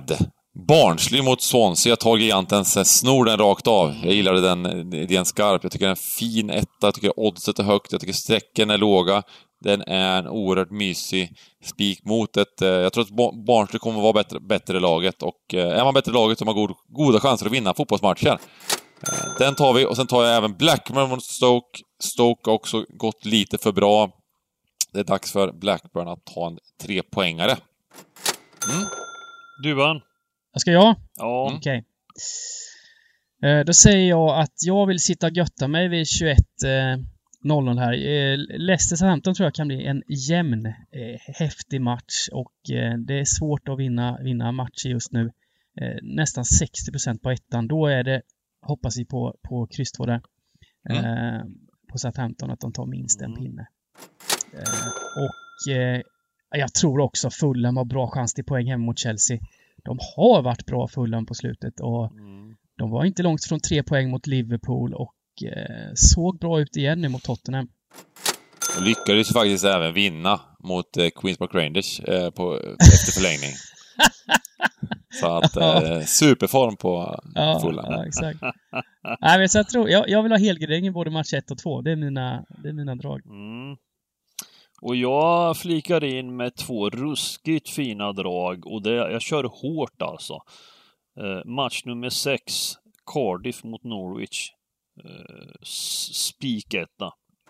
Barnsley mot Swansea. Jag tar gigantens, snor den rakt av. Jag gillade den idén skarp. Jag tycker den är en fin etta. Jag tycker oddset är högt. Jag tycker sträcken är låga. Den är en oerhört mysig spik mot ett... Jag tror att Barnsley kommer att vara bättre, bättre laget. Och är man bättre laget så har man god, goda chanser att vinna fotbollsmatcher. Den tar vi. Och sen tar jag även Blackburn mot Stoke. Stoke har också gått lite för bra. Det är dags för Blackburn att ta en trepoängare. Mm. Duvan. Ska jag? Ja. Okej. Okay. Eh, då säger jag att jag vill sitta och götta mig vid tjugoett noll noll här. Eh, Leicester Southampton tror jag kan bli en jämn, eh, häftig match. Och eh, det är svårt att vinna, vinna matcher just nu. Eh, nästan sextio procent på ettan. Då är det, hoppas vi på, på kryss två där. Mm. Eh, på Southampton att de tar minst en pinne. Eh, och eh, jag tror också Fulham har bra chans till poäng hemma mot Chelsea. De har varit bra Fulham på slutet och mm. de var inte långt från tre poäng mot Liverpool och eh, såg bra ut igen nu mot Tottenham. Och lyckades faktiskt även vinna mot eh, Queens Park Rangers eh, på, efter förlängning. Så att eh, superform på ja, Fulham. Ja, exakt. Nej, men så jag, tror, jag, jag vill ha helgardering i både match ett och två. Det är mina, det är mina drag. Mm. Och jag flikar in med två ruskigt fina drag och det, jag kör hårt alltså. Eh, match nummer sex, Cardiff mot Norwich. Eh, spiketta.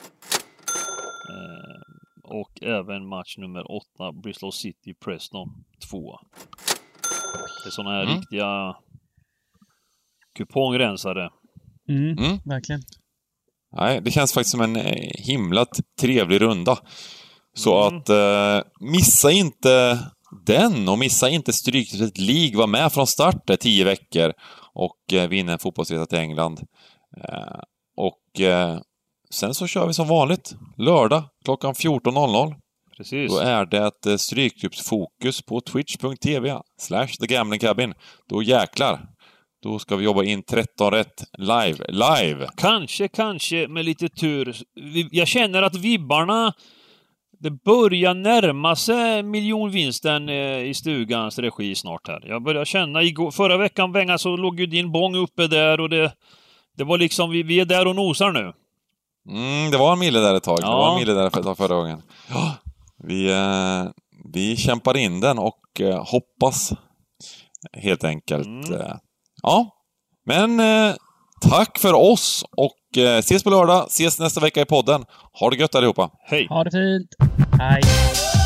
Eh, och även match nummer åtta, Bristol City Preston två. Det är sådana här mm. riktiga kupongrensare. Mm, mm. Verkligen. Nej, det känns faktiskt som en himla trevlig runda. Så mm. att eh, missa inte den och missa inte Stryktipset League. Var med från start där tio veckor och eh, vinna en fotbollsresa till England. Eh, och eh, sen så kör vi som vanligt lördag klockan fjorton noll noll. Precis. Då är det ett eh, Stryktipsfokus på twitch punkt tv slash the gambling cabin. Då jäklar. Då ska vi jobba in tretton rätt live. Live! Kanske, kanske med lite tur. Jag känner att vibbarna, det börjar närma sig miljonvinsten i stugans regi snart här. Jag börjar känna, igår, förra veckan vänga så låg ju din bång uppe där och det, det var liksom, vi, vi är där och nosar nu. Mm, det var en mille där ett tag. Ja. Det var en mille där ett tag förra gången. Ja, vi, eh, vi kämpar in den och eh, hoppas helt enkelt. Mm. Eh, Ja, men eh, tack för oss och eh, ses på lördag, ses nästa vecka i podden. Ha det gött allihopa. Hej. Ha det fint. Hej.